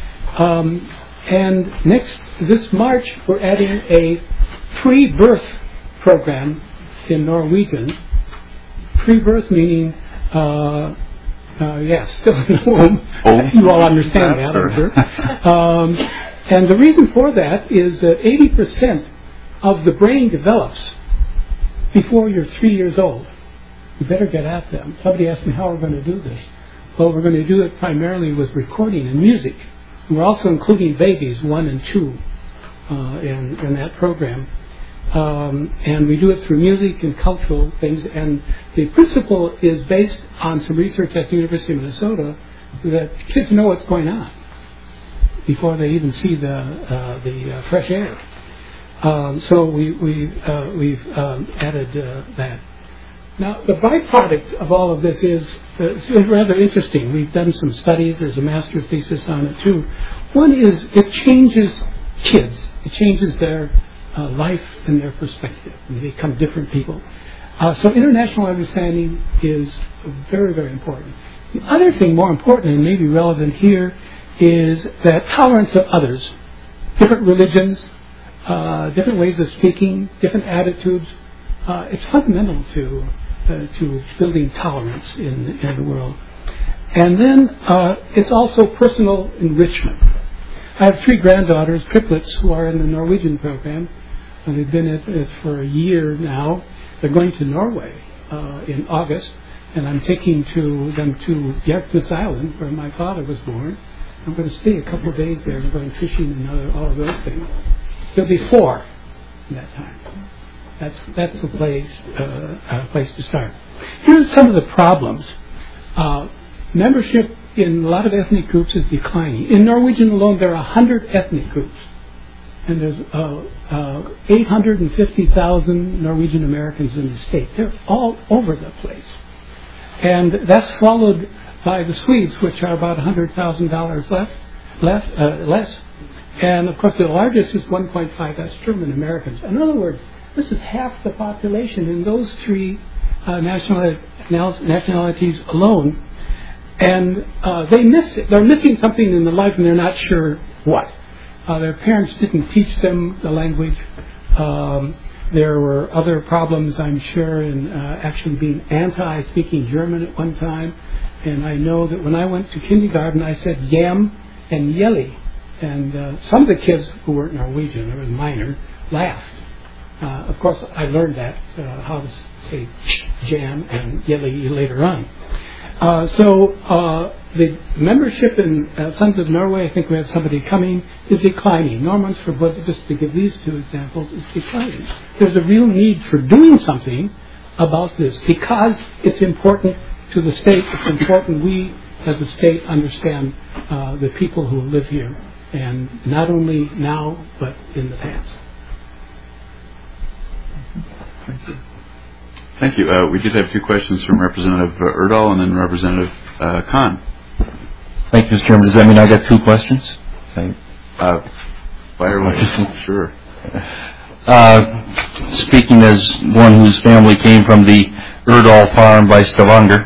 And this March we're adding a pre-birth program in Norwegian. Pre-birth meaning, still in the womb. You all understand that, I'm sure. And the reason for that is that 80% of the brain develops before you're 3 years old. You better get at them. Somebody asked me how we're going to do this. Well, we're going to do it primarily with recording and music. We're also including babies 1 and 2 in that program. And we do it through music and cultural things. And the principle is based on some research at the University of Minnesota that kids know what's going on before they even see the fresh air. So we've added that. Now, the byproduct of all of this is rather interesting. We've done some studies. There's a master's thesis on it, too. One is it changes kids. It changes their life and their perspective. And they become different people. So international understanding is very, very important. The other thing, more important and maybe relevant here, is that tolerance of others, different religions, different ways of speaking, different attitudes. It's fundamental to building tolerance in the world. And then it's also personal enrichment. I have 3 granddaughters, triplets, who are in the Norwegian program. And they've been in it for a year now. They're going to Norway in August, and I'm taking them to Bjerknes Island, where my father was born. I'm going to stay a couple of days there. We're going fishing and all of those things. There'll be 4 in that time. That's the place to start. Here's some of the problems. Membership in a lot of ethnic groups is declining. In Norwegian alone, there are 100 ethnic groups. And there's 850,000 Norwegian Americans in the state. They're all over the place. And that's followed by the Swedes, which are about $100,000 less. And, of course, the largest is 1.5. That's German Americans. In other words, this is half the population in those 3 nationalities alone. And they're missing something in their life, and they're not sure what. Their parents didn't teach them the language. There were other problems, I'm sure, in actually being anti-speaking German at one time. And I know that when I went to kindergarten, I said yam and yelly. And some of the kids who weren't Norwegian, or minor, laughed. Of course, I learned that, how to say jam and yelly later on. So the membership in Sons of Norway, I think we have somebody coming, is declining. Norrmansforbundet, just to give these 2 examples, is declining. There's a real need for doing something about this because it's important to the state. It's important we, as a state, understand the people who live here, and not only now, but in the past. Thank you. Thank you. We did have 2 questions from Representative Erdahl and then Representative Kahn. Thank you, Mr. Chairman. Does that mean I got 2 questions? Fire away. Sure. Speaking as one whose family came from the Erdahl farm by Stavanger,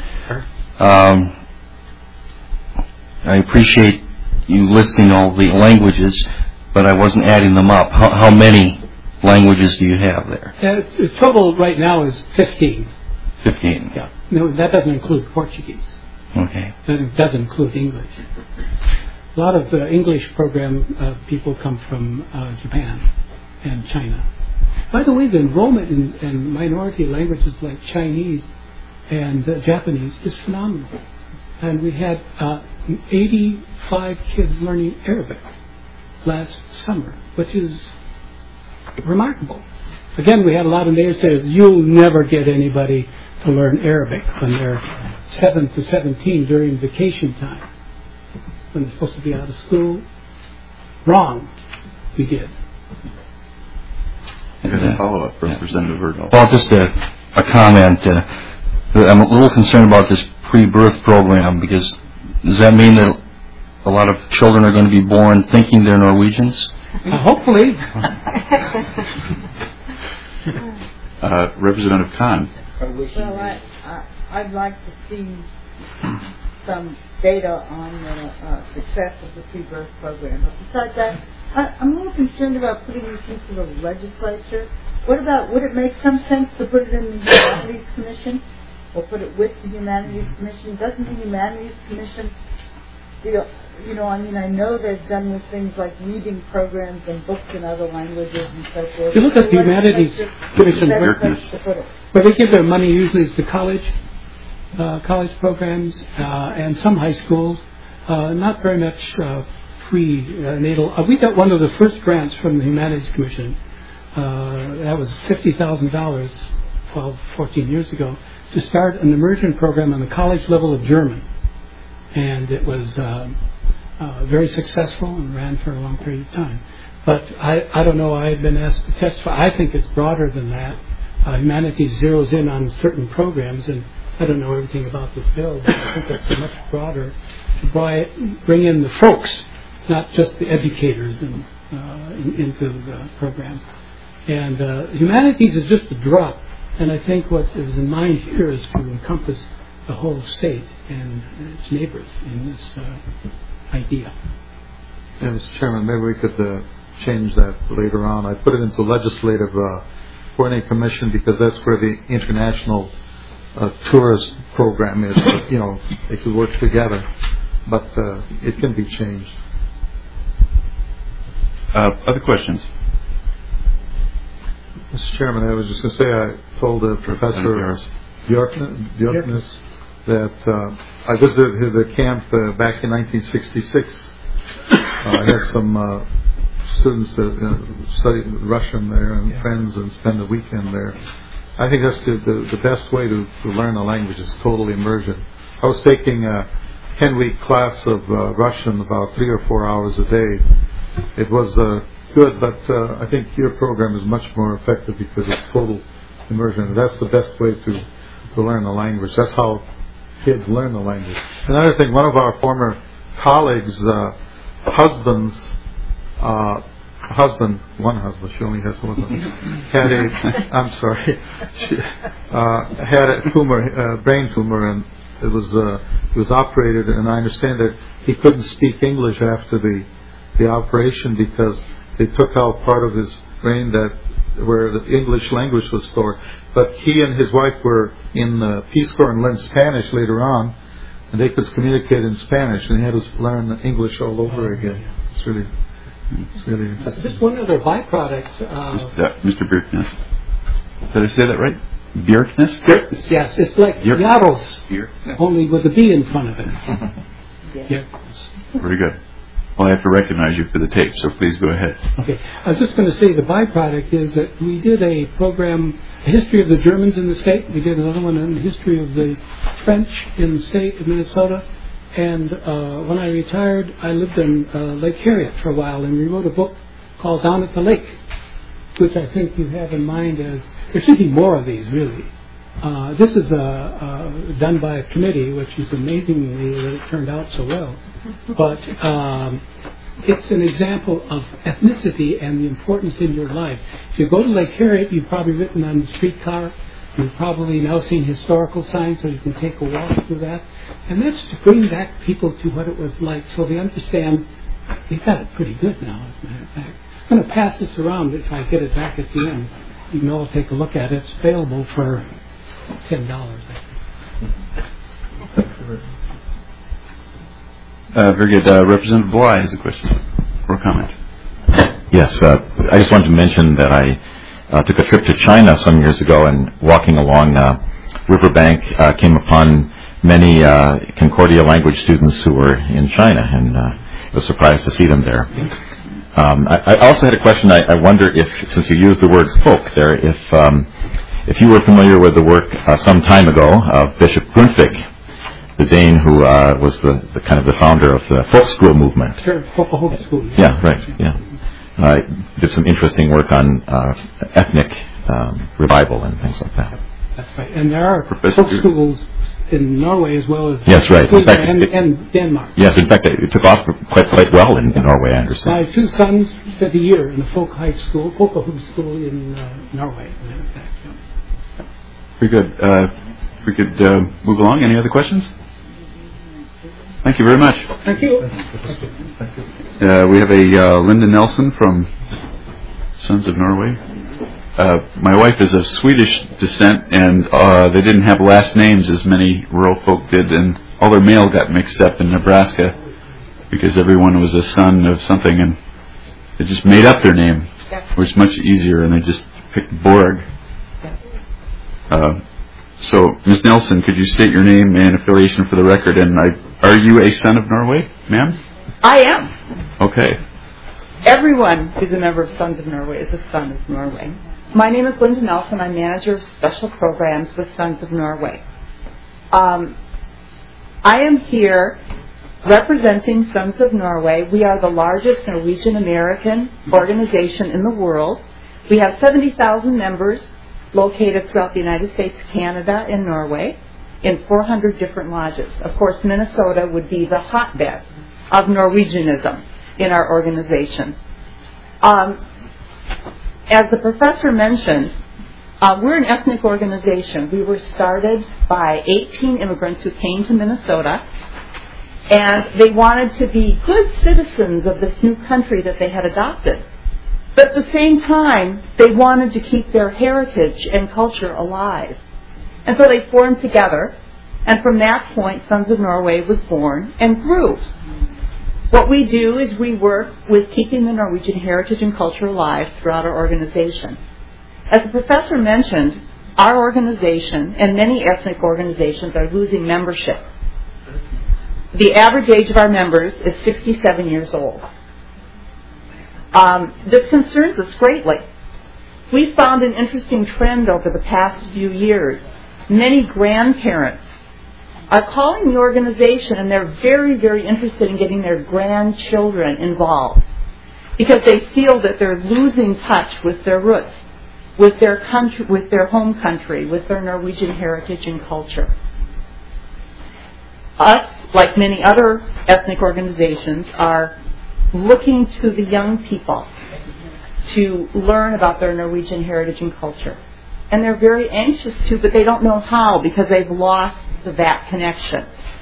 I appreciate you listing all the languages, but I wasn't adding them up. How many languages do you have there? The total right now is 15. 15. Yeah. No, that doesn't include Portuguese. Okay. It does include English. A lot of the English program people come from Japan and China. By the way, the enrollment in minority languages like Chinese and Japanese is phenomenal. And we had 85 kids learning Arabic last summer, which is remarkable. Again, we had a lot of naysayers. You'll never get anybody to learn Arabic when they're 7 to 17 during vacation time, when they're supposed to be out of school. Wrong. we did. Any follow-up, Representative Erdahl? Well, just a comment. I'm a little concerned about this pre-birth program because does that mean that a lot of children are going to be born thinking they're Norwegians? Hopefully. Representative Kahn. Well, I'd like to see some data on the success of the pre-birth program. But besides that, I'm a little concerned about putting this into the legislature. What about, would it make some sense to put it in the Humanities Commission or put it with the Humanities Commission? Doesn't the Humanities Commission feel, I know they've done with things like reading programs and books in other languages and so forth. If you look at the Humanities Commission, where they give their money usually is to college programs and some high schools, not very much prenatal. We got one of the first grants from the Humanities Commission. That was $50,000 12, 14 years ago to start an immersion program on the college level of German. And it was very successful and ran for a long period of time. But I don't know, I've been asked to testify. I think it's broader than that. Humanities zeroes in on certain programs, and I don't know everything about this bill, but I think it's much broader to bring in the folks, not just the educators into the program. And humanities is just a drop, and I think what is in mind here is to encompass the whole state and its neighbors in this idea. Yeah, Mr. Chairman, maybe we could change that later on. I put it into legislative coordinating commission because that's where the international tourist program is. They could work together, but it can be changed. Other questions? Mr. Chairman, I was just going to say I told Professor Bjorknes that I visited the camp back in 1966. I had some students that studied Russian there and friends and spend the weekend there. I think that's the best way to learn a language is total immersion. I was taking a 10-week class of Russian about 3 or 4 hours a day. It was good, but I think your program is much more effective because it's total immersion. That's the best way to learn a language. That's how kids learn the language. Another thing, one of our former colleagues' husband, one husband, she only has one, had a tumor, brain tumor, and it was operated, and I understand that he couldn't speak English after the operation because they took out part of his brain where the English language was stored. But he and his wife were in the Peace Corps and learned Spanish later on, and they could communicate in Spanish, and he had to learn English all over again. It's really interesting. Just one other byproduct. Mr. Bjorknes. Did I say that right? Bjorknes? Bjorknes, yes. It's like Jarls, only with a B in front of it. Very good. Well, I have to recognize you for the tape, so please go ahead. Okay. I was just going to say the byproduct is that we did a program, a history of the Germans in the state. We did another one on the history of the French in the state of Minnesota. And when I retired, I lived in Lake Harriet for a while, and we wrote a book called Down at the Lake, which I think you have in mind as, there should be more of these, really. This is done by a committee, which is amazing that it turned out so well. But it's an example of ethnicity and the importance in your life. If you go to Lake Harriet, you've probably ridden on the streetcar. You've probably now seen historical signs, so you can take a walk through that. And that's to bring back people to what it was like, so they understand. We've got it pretty good now, as a matter of fact. I'm going to pass this around if I get it back at the end. You can all take a look at it. It's available for $10, I think. Very good. Representative Bly has a question or a comment. Yes, I just wanted to mention that I took a trip to China some years ago, and walking along riverbank came upon many Concordia language students who were in China, and was surprised to see them there. I also had a question. I wonder if, since you used the word folk there, if you were familiar with the work some time ago of Bishop Grundtvig, the Dane who was the kind of the founder of the folk school movement. Sure, folk school. Yeah, right. Yeah, did some interesting work on ethnic revival and things like that. That's right. And there are Professor folk schools in Norway as well as Yes, right. In fact, and Denmark. Yes, in fact, it took off quite well in Norway, I understand. My 2 sons spent a year in the folk high school, Folkehøgskole school in Norway. Very good. If we could move along. Any other questions? Thank you very much. Thank you. We have a Linda Nelson from Sons of Norway. My wife is of Swedish descent, and they didn't have last names as many rural folk did, and all their mail got mixed up in Nebraska because everyone was a son of something, and they just made up their name, which was much easier, and they just picked Borg. So, Ms. Nelson, could you state your name and affiliation for the record? And are you a son of Norway, ma'am? I am. Okay. Everyone who's a member of Sons of Norway is a son of Norway. My name is Linda Nelson. I'm manager of special programs with Sons of Norway. I am here representing Sons of Norway. We are the largest Norwegian American organization in the world. We have 70,000 members located throughout the United States, Canada, and Norway in 400 different lodges. Of course, Minnesota would be the hotbed of Norwegianism in our organization. As the professor mentioned, we're an ethnic organization. We were started by 18 immigrants who came to Minnesota, and they wanted to be good citizens of this new country that they had adopted. But at the same time, they wanted to keep their heritage and culture alive. And so they formed together, and from that point, Sons of Norway was born and grew. What we do is we work with keeping the Norwegian heritage and culture alive throughout our organization. As the professor mentioned, our organization and many ethnic organizations are losing membership. The average age of our members is 67 years old. This concerns us greatly. We found an interesting trend over the past few years. Many grandparents are calling the organization, and they're very, very interested in getting their grandchildren involved because they feel that they're losing touch with their roots, with their country, with their home country, with their Norwegian heritage and culture. Us, like many other ethnic organizations, are looking to the young people to learn about their Norwegian heritage and culture. And they're very anxious to, but they don't know how because they've lost that connection.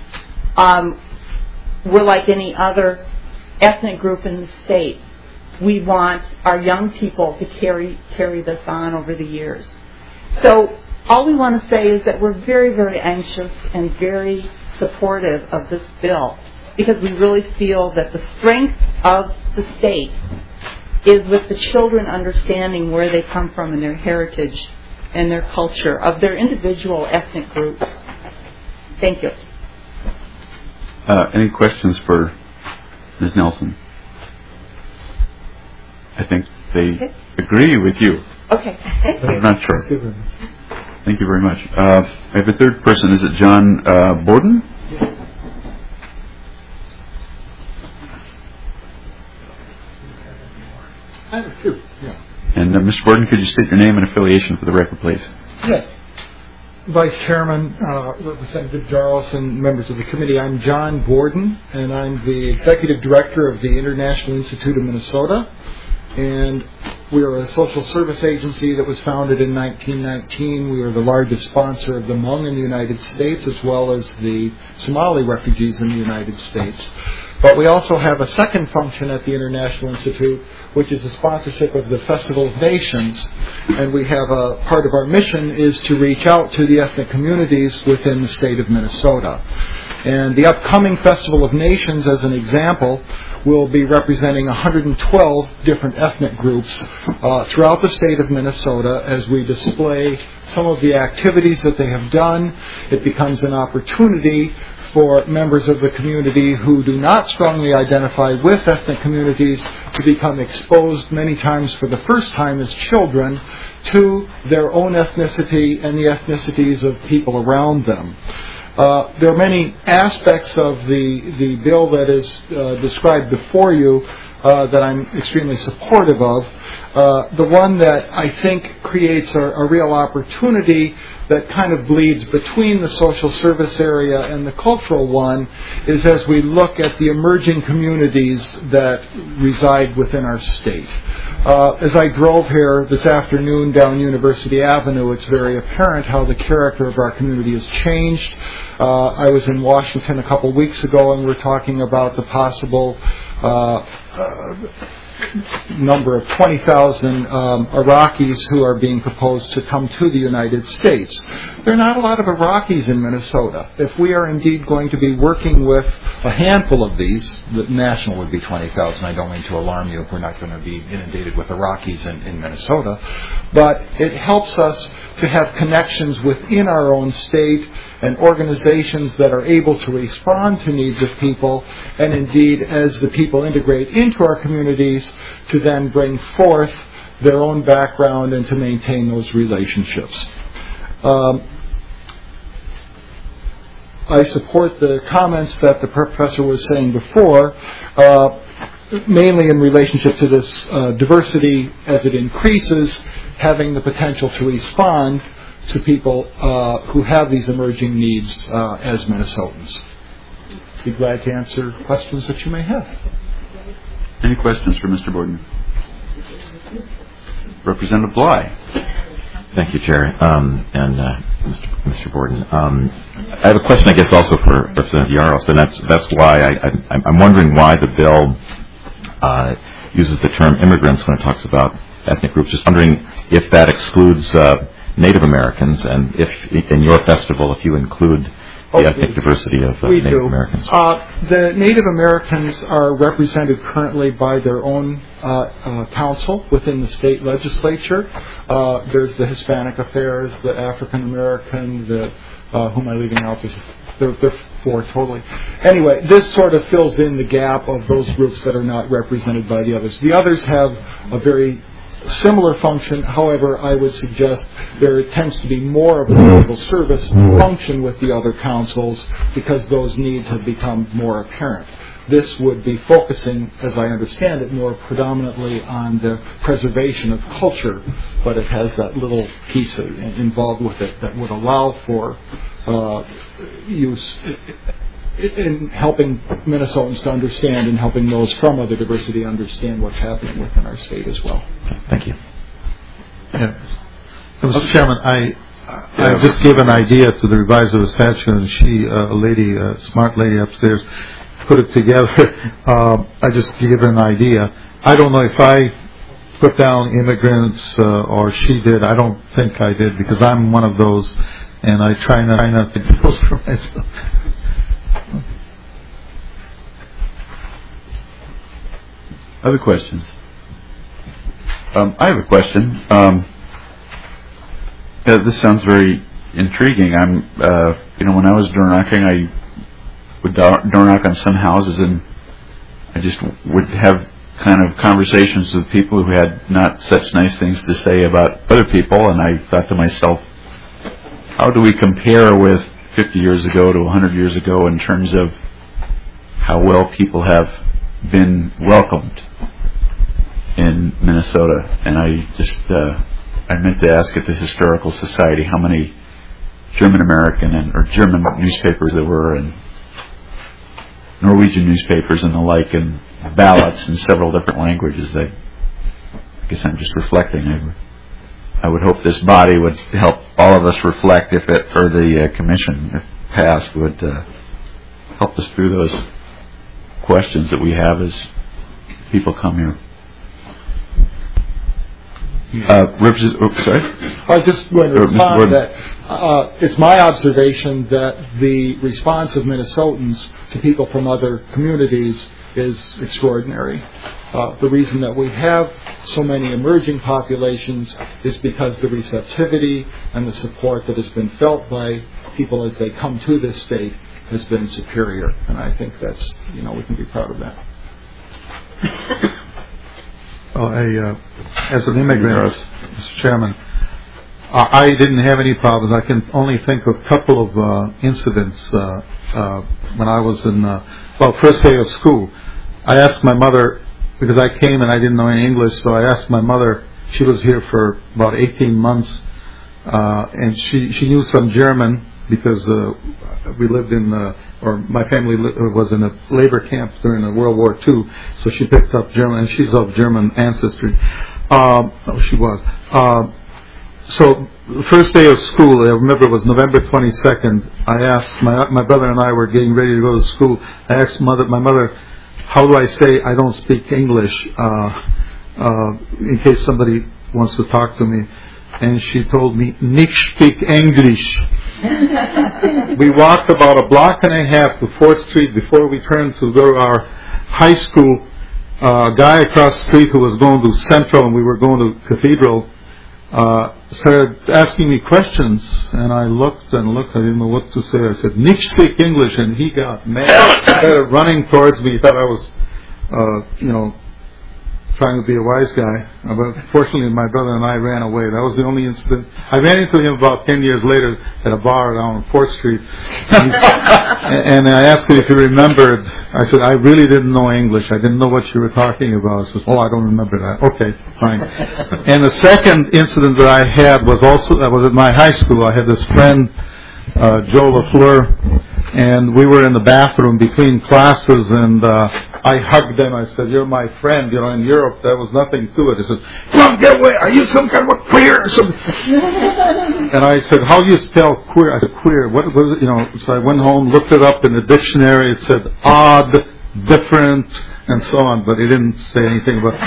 We're like any other ethnic group in the state. We want our young people to carry this on over the years. So all we want to say is that we're very, very anxious and very supportive of this bill because we really feel that the strength of the state is with the children understanding where they come from and their heritage and their culture of their individual ethnic groups. Thank you. Any questions for Ms. Nelson? I think they agree with you. Okay. I'm not sure. Thank you very much. I have a third person. Is it John Borden? Yes. I have two. Yeah. And Mr. Borden, could you state your name and affiliation for the record, please? Yes. Vice Chairman, Representative Jarlson, members of the committee, I'm John Borden, and I'm the Executive Director of the International Institute of Minnesota. And we are a social service agency that was founded in 1919. We are the largest sponsor of the Hmong in the United States, as well as the Somali refugees in the United States. But we also have a second function at the International Institute, which is the sponsorship of the Festival of Nations. And we have a part of our mission is to reach out to the ethnic communities within the state of Minnesota. And the upcoming Festival of Nations, as an example, will be representing 112 different ethnic groups throughout the state of Minnesota as we display some of the activities that they have done. It becomes an opportunity for members of the community who do not strongly identify with ethnic communities to become exposed many times for the first time as children to their own ethnicity and the ethnicities of people around them. There are many aspects of the bill that is described before you that I'm extremely supportive of. The one that I think creates a real opportunity that kind of bleeds between the social service area and the cultural one is as we look at the emerging communities that reside within our state. As I drove here this afternoon down University Avenue, it's very apparent how the character of our community has changed. I was in Washington a couple weeks ago, and we're talking about the possible number of 20,000 Iraqis who are being proposed to come to the United States. There are not a lot of Iraqis in Minnesota. If we are indeed going to be working with a handful of these, the national would be 20,000. I don't mean to alarm you. We're not going to be inundated with Iraqis in Minnesota. But it helps us to have connections within our own state and organizations that are able to respond to needs of people, and indeed, as the people integrate into our communities, to then bring forth their own background and to maintain those relationships. I support the comments that the professor was saying before, mainly in relationship to this diversity as it increases, having the potential to respond to people who have these emerging needs as Minnesotans. Be glad to answer questions that you may have. Any questions for Mr. Borden? Representative Bly. Thank you, Chair, and Mr. Borden. I have a question, I guess, also for Representative Yaros, and that's why I'm wondering why the bill uses the term immigrants when it talks about ethnic groups. Just wondering if that excludes Native Americans, and if in your festival, if you include the ethnic diversity of Native Americans. The Native Americans are represented currently by their own council within the state legislature. There's the Hispanic Affairs, the African American, who am I leaving out? There are four totally. Anyway, this sort of fills in the gap of those groups that are not represented by the others. The others have a very similar function. However, I would suggest there tends to be more of a political service function with the other councils because those needs have become more apparent. This would be focusing, as I understand it, more predominantly on the preservation of culture, but it has that little piece involved with it that would allow for use in helping Minnesotans to understand and helping those from other diversity understand what's happening within our state as well. Thank you. Yeah. Mr. Chairman, I just gave an idea to the reviser of the statute, and she, a smart lady upstairs, put it together. I just gave her an idea. I don't know if I put down immigrants or she did. I don't think I did because I'm one of those, and I try not to do those for myself. Other questions? I have a question. This sounds very intriguing. When I was door knocking, I would door knock on some houses, and I just would have kind of conversations with people who had not such nice things to say about other people, and I thought to myself, how do we compare with 50 years ago to 100 years ago in terms of how well people have been welcomed in Minnesota? And I meant to ask at the Historical Society how many German American or German newspapers there were, and Norwegian newspapers and the like, and ballots in several different languages. I guess I'm just reflecting. I would hope this body would help all of us reflect, if the commission, if passed, would help us through those questions that we have as people come here. Sorry? I was just going to respond that it's my observation that the response of Minnesotans to people from other communities is extraordinary. The reason that we have so many emerging populations is because the receptivity and the support that has been felt by people as they come to this state has been superior, and I think that's, we can be proud of that. Well, as an immigrant, Mr. Chairman, I didn't have any problems. I can only think of a couple of incidents when I was in, first day of school. I asked my mother because I came and I didn't know any English, so I asked my mother. She was here for about 18 months, and she knew some German because we lived in, or my family was in a labor camp during World War II, so she picked up German, and she's of German ancestry. She was. So the first day of school, I remember it was November 22nd. I asked my brother and I were getting ready to go to school. I asked my mother, how do I say I don't speak English in case somebody wants to talk to me? And she told me, "Nicht speak English." We walked about a block and a half to 4th Street before we turned to go to our high school. A guy across the street who was going to Central and we were going to Cathedral started asking me questions, and I looked and looked. I didn't know what to say. I said, "Nicht speak English," and he got mad. He started running towards me. He thought I was, trying to be a wise guy. But fortunately, my brother and I ran away. That was the only incident. I ran into him about 10 years later at a bar down on 4th Street. And I asked him if he remembered. I said, "I really didn't know English. I didn't know what you were talking about." He says, "Oh, I don't remember that." Okay, fine. And the second incident that I had was at my high school. I had this friend, Joe LaFleur, and we were in the bathroom between classes, and I hugged him. I said, "You're my friend. In Europe, there was nothing to it." He said, "Come, get away. Are you some kind of a queer or something?" And I said, "How do you spell queer?" I said, "Queer. What was it?" So I went home, looked it up in the dictionary. It said odd, different, and so on, but he didn't say anything about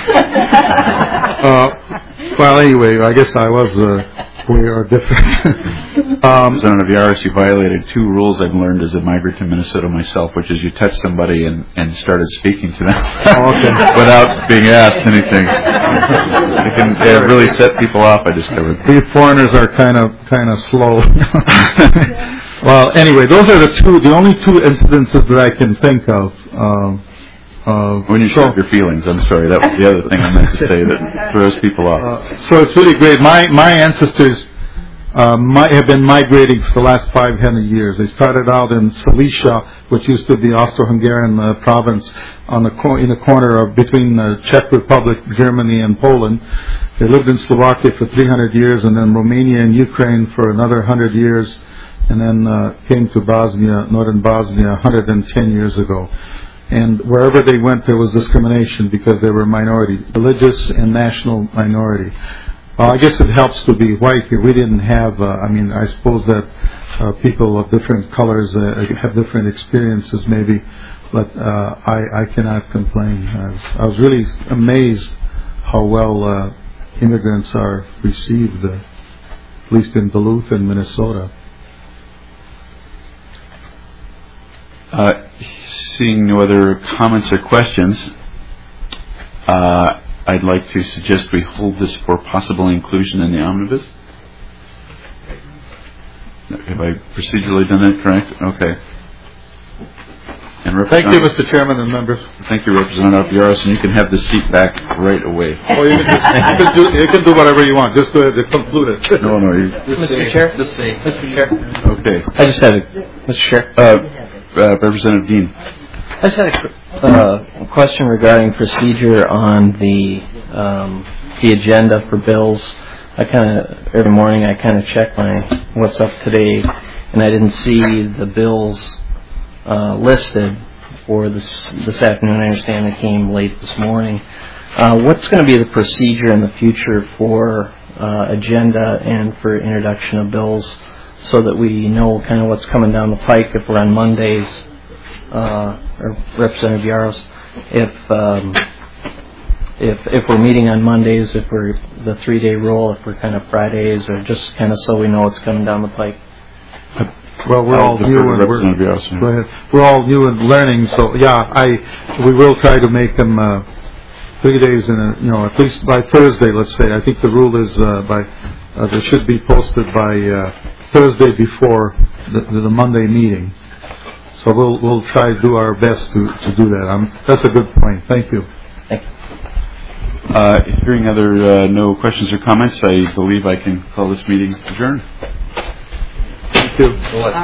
well, anyway, I guess I was queer or different. Representative Yaros, you violated two rules I've learned as a migrant to Minnesota myself, which is you touch somebody and started speaking to them without being asked anything. It can really set people off, I discovered. We foreigners are kind of slow. Well, anyway, those are the only two incidences that I can think of. When you showed your feelings, I'm sorry, that was the other thing I meant to say that throws people off. So it's really great. My ancestors have been migrating for the last 500 years. They started out in Silesia, which used to be Austro-Hungarian province, in the corner between the Czech Republic, Germany, and Poland. They lived in Slovakia for 300 years, and then Romania and Ukraine for another 100 years, and then came to Bosnia, northern Bosnia, 110 years ago. And wherever they went, there was discrimination because they were minority, religious and national minority. I guess it helps to be white here. We didn't have, I suppose that people of different colors have different experiences maybe, but I cannot complain. I was really amazed how well immigrants are received, at least in Duluth and Minnesota. Seeing no other comments or questions, I'd like to suggest we hold this for possible inclusion in the omnibus. Have I procedurally done that correct? Okay. And Thank you, Mr. Chairman and members. Thank you, Representative Yaros, and you can have the seat back right away. Oh, you can do whatever you want. Just go ahead and conclude it. No. Mr. Chair? Mr. Chair? Okay. I just had Mr. Chair? Representative Dean. I just had a question regarding procedure on the agenda for bills. Every morning I check my what's up today, and I didn't see the bills listed for this afternoon. I understand it came late this morning. What's going to be the procedure in the future for agenda and for introduction of bills, so that we know kind of what's coming down the pike if we're on Mondays? Or Representative Yaros, if we're meeting on Mondays, if we're the 3-day rule, if we're kind of Fridays, or just kind of so we know what's coming down the pike. Well, we're all new and we're all new and learning. So we will try to make them 3 days in at least by Thursday. Let's say. I think the rule is they should be posted by Thursday before the Monday meeting. So we'll try to do our best to do that. That's a good point. Thank you. Thank you. Hearing no questions or comments, I believe I can call this meeting adjourned. Thank you.